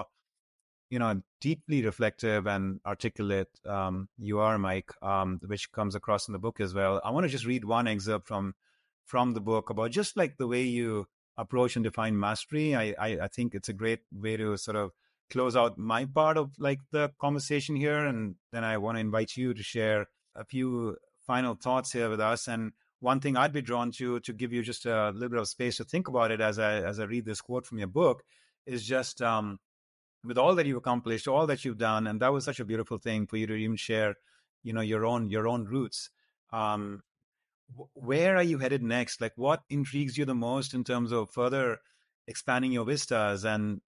deeply reflective and articulate you are, Mike, which comes across in the book as well. I want to just read one excerpt from the book about just like the way you approach and define mastery. I think it's a great way to sort of close out my part of like the conversation here, and then I want to invite you to share a few final thoughts here with us. And one thing I'd be drawn to give you just a little bit of space to think about it as I read this quote from your book is just with all that you've accomplished, all that you've done, and that was such a beautiful thing for you to even share, your own roots. Where are you headed next? Like, what intrigues you the most in terms of further expanding your vistas,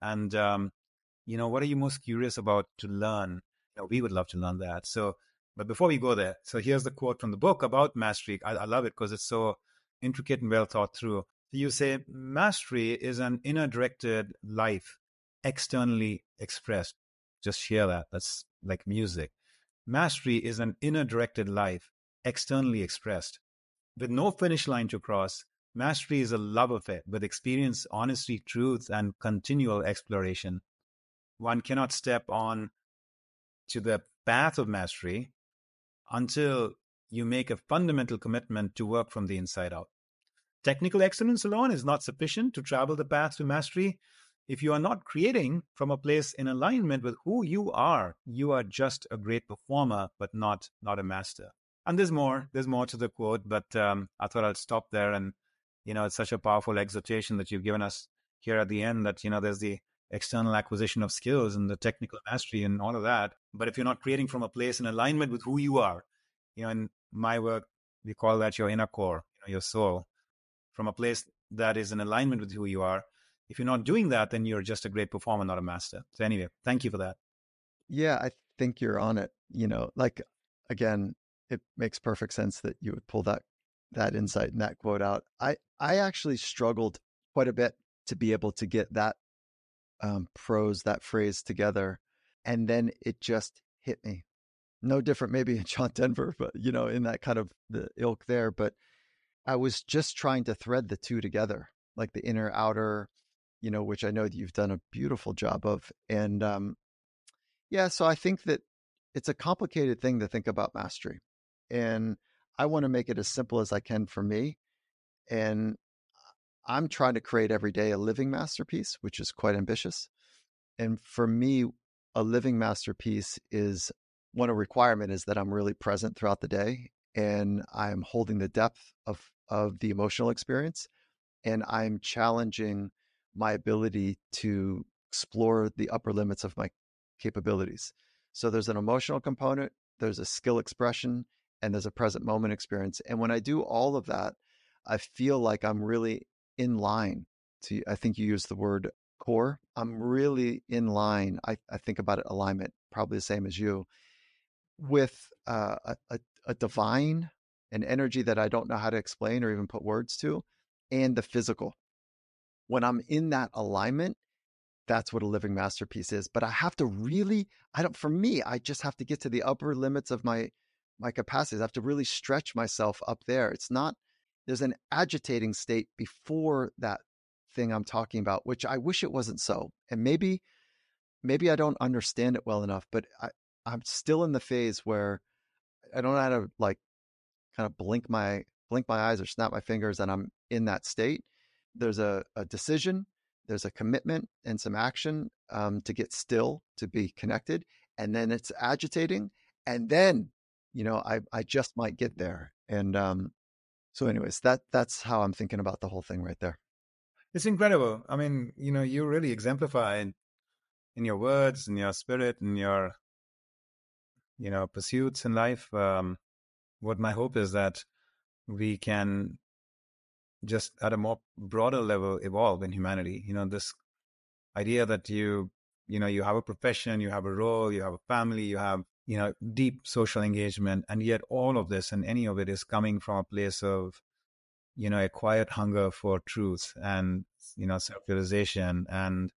and what are you most curious about to learn? We would love to learn that. So, but before we go there, so here's the quote from the book about mastery. I love it because it's so intricate and well thought through. You say, mastery is an inner directed life, externally expressed. Just hear that. That's like music. Mastery is an inner directed life, externally expressed. With no finish line to cross, mastery is a love affair with experience, honesty, truth, and continual exploration. One cannot step on to the path of mastery until you make a fundamental commitment to work from the inside out. Technical excellence alone is not sufficient to travel the path to mastery. If you are not creating from a place in alignment with who you are just a great performer, but not a master. And there's more to the quote, but I thought I'd stop there. And, it's such a powerful exhortation that you've given us here at the end that, there's the external acquisition of skills and the technical mastery and all of that. But if you're not creating from a place in alignment with who you are, in my work, we call that your inner core, your soul, from a place that is in alignment with who you are. If you're not doing that, then you're just a great performer, not a master. So anyway, thank you for that. Yeah, I think you're on it. Like, again, it makes perfect sense that you would pull that insight and that quote out. I actually struggled quite a bit to be able to get that that phrase together, and then it just hit me. No different maybe in John Denver, but in that kind of the ilk there. But I was just trying to thread the two together, like the inner outer, which I know that you've done a beautiful job of. And yeah, so I think that it's a complicated thing to think about mastery. And I want to make it as simple as I can for me. And I'm trying to create every day a living masterpiece, which is quite ambitious. And for me, a living masterpiece is one requirement is that I'm really present throughout the day and I'm holding the depth of the emotional experience, and I'm challenging my ability to explore the upper limits of my capabilities. So there's an emotional component, there's a skill expression, and there's a present moment experience. And when I do all of that, I feel like I'm really in line to, I think you used the word core. I'm really in line. I think about it alignment, probably the same as you, with a divine, an energy that I don't know how to explain or even put words to, and the physical. When I'm in that alignment, that's what a living masterpiece is. But I have to really, for me, I just have to get to the upper limits of my capacities. I have to really stretch myself up there. It's not, there's an agitating state before that thing I'm talking about, which I wish it wasn't so. And maybe I don't understand it well enough, but I'm still in the phase where I don't know how to like kind of blink my eyes or snap my fingers and I'm in that state. There's a decision, there's a commitment and some action to get still, to be connected, and then it's agitating, and then I just might get there. And so anyways, that's how I'm thinking about the whole thing right there. It's incredible. I mean, you really exemplify in your words, in your spirit, in your pursuits in life. What my hope is that we can just at a more broader level evolve in humanity. This idea that you have a profession, you have a role, you have a family, you have deep social engagement, and yet all of this and any of it is coming from a place of a quiet hunger for truth and self-realization and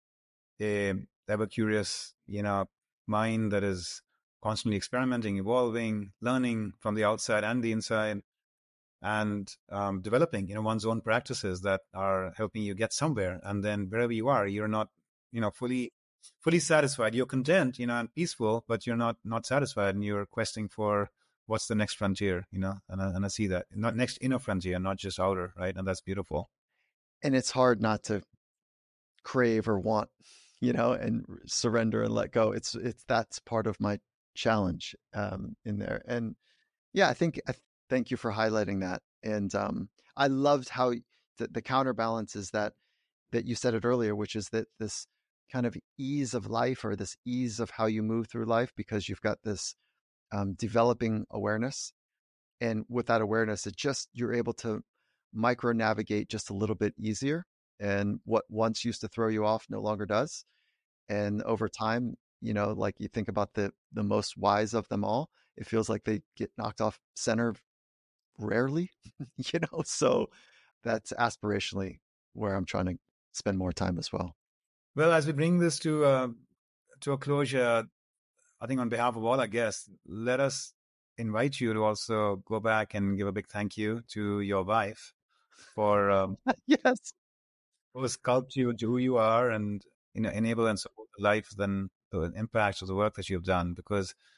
a ever curious mind that is constantly experimenting, evolving, learning from the outside and the inside, and developing one's own practices that are helping you get somewhere. And then wherever you are, you're not fully satisfied. You're content and peaceful, but you're not satisfied, and you're questing for what's the next frontier. And I see that, not next inner frontier, not just outer, right? And that's beautiful. And it's hard not to crave or want, and surrender and let go. It's that's part of my challenge in there. And yeah, thank you for highlighting that. And I loved how the counterbalance is that you said it earlier, which is that this kind of ease of life, or this ease of how you move through life, because you've got this developing awareness. And with that awareness, you're able to micro navigate just a little bit easier. And what once used to throw you off no longer does. And over time, like you think about the most wise of them all, it feels like they get knocked off center rarely, so that's aspirationally where I'm trying to spend more time as well. Well, as we bring this to a closure, I think on behalf of all our guests, let us invite you to also go back and give a big thank you to your wife for Yes. who sculpt you into who you are and enable and support the life, then the impact of the work that you've done. Because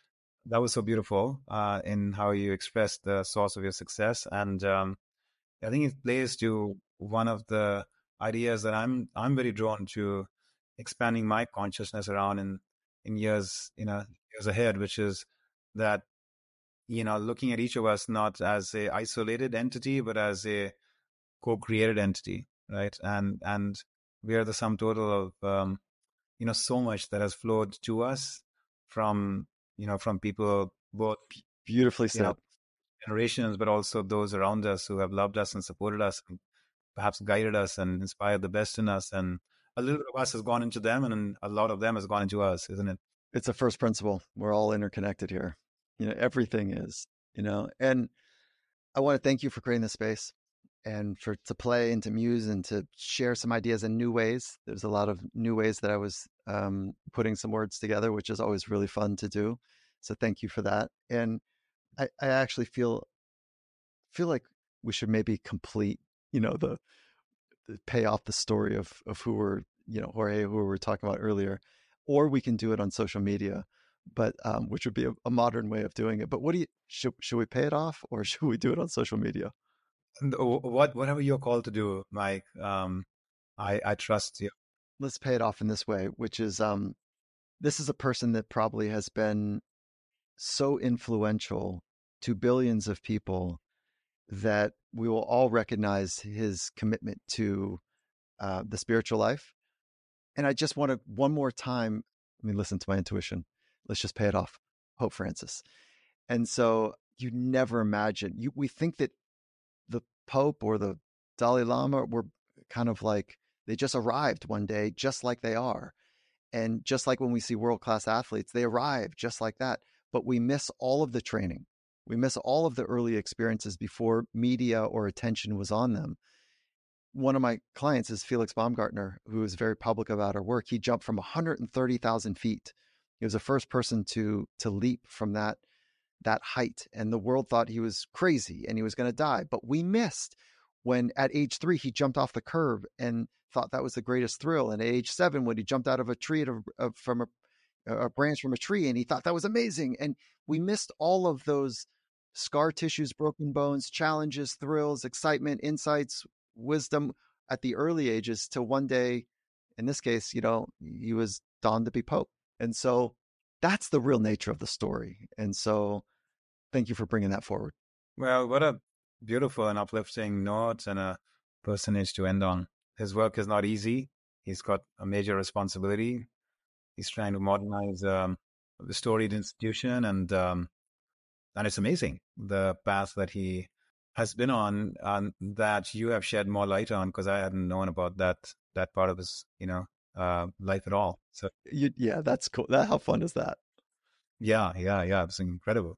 that was so beautiful in how you expressed the source of your success, and I think it plays to one of the ideas that I'm very drawn to expanding my consciousness around in years ahead, which is that looking at each of us not as a isolated entity, but as a co-created entity, right? And we are the sum total of so much that has flowed to us from from people, both Beautifully you know said. generations, but also those around us who have loved us and supported us, and perhaps guided us and inspired the best in us. And a little bit of us has gone into them, and a lot of them has gone into us, isn't it? It's a first principle. We're all interconnected here. Everything is, and I want to thank you for creating this space and for to play and to muse and to share some ideas in new ways. There's a lot of new ways that I was putting some words together, which is always really fun to do. So thank you for that. And I actually feel like we should maybe complete, the pay off the story of who we're, Jorge, who we were talking about earlier, or we can do it on social media, but which would be a modern way of doing it. But what do you should we pay it off or should we do it on social media? And whatever you're called to do, Mike. I trust you. Let's pay it off in this way, which is this is a person that probably has been so influential to billions of people that we will all recognize his commitment to the spiritual life. And I just want to one more time, let me listen to my intuition. Let's just pay it off. Pope Francis. And so you never imagine, we think that the Pope or the Dalai Lama were kind of like, they just arrived one day, just like they are. And just like when we see world-class athletes, they arrive just like that. But we miss all of the training. We miss all of the early experiences before media or attention was on them. One of my clients is Felix Baumgartner, who is very public about her work. He jumped from 130,000 feet. He was the first person to leap from that height, and the world thought he was crazy and he was going to die. But we missed when at age 3 he jumped off the curb and thought that was the greatest thrill. And at age 7, when he jumped out of a tree from a branch from a tree, and he thought that was amazing. And we missed all of those scar tissues, broken bones, challenges, thrills, excitement, insights, wisdom at the early ages to one day, in this case, he was donned to be Pope. And so that's the real nature of the story. And so thank you for bringing that forward. Well, what a beautiful and uplifting note and a personage to end on. His work is not easy. He's got a major responsibility. He's trying to modernize the storied institution, and it's amazing the path that he has been on, that you have shed more light on, because I hadn't known about that part of his life at all. So yeah, that's cool. How fun is that? Yeah. It's incredible.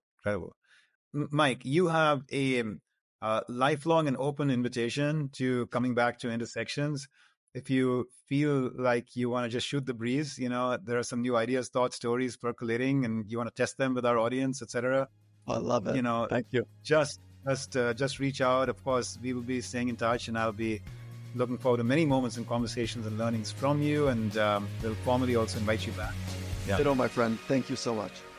Mike, you have a lifelong and open invitation to coming back to Intersections. If you feel like you want to just shoot the breeze, there are some new ideas, thoughts, stories percolating, and you want to test them with our audience, etc. I love it. Thank you. Just reach out. Of course, we will be staying in touch, and I'll be looking forward to many moments and conversations and learnings from you, and we'll formally also invite you back. Yeah. My friend. Thank you so much.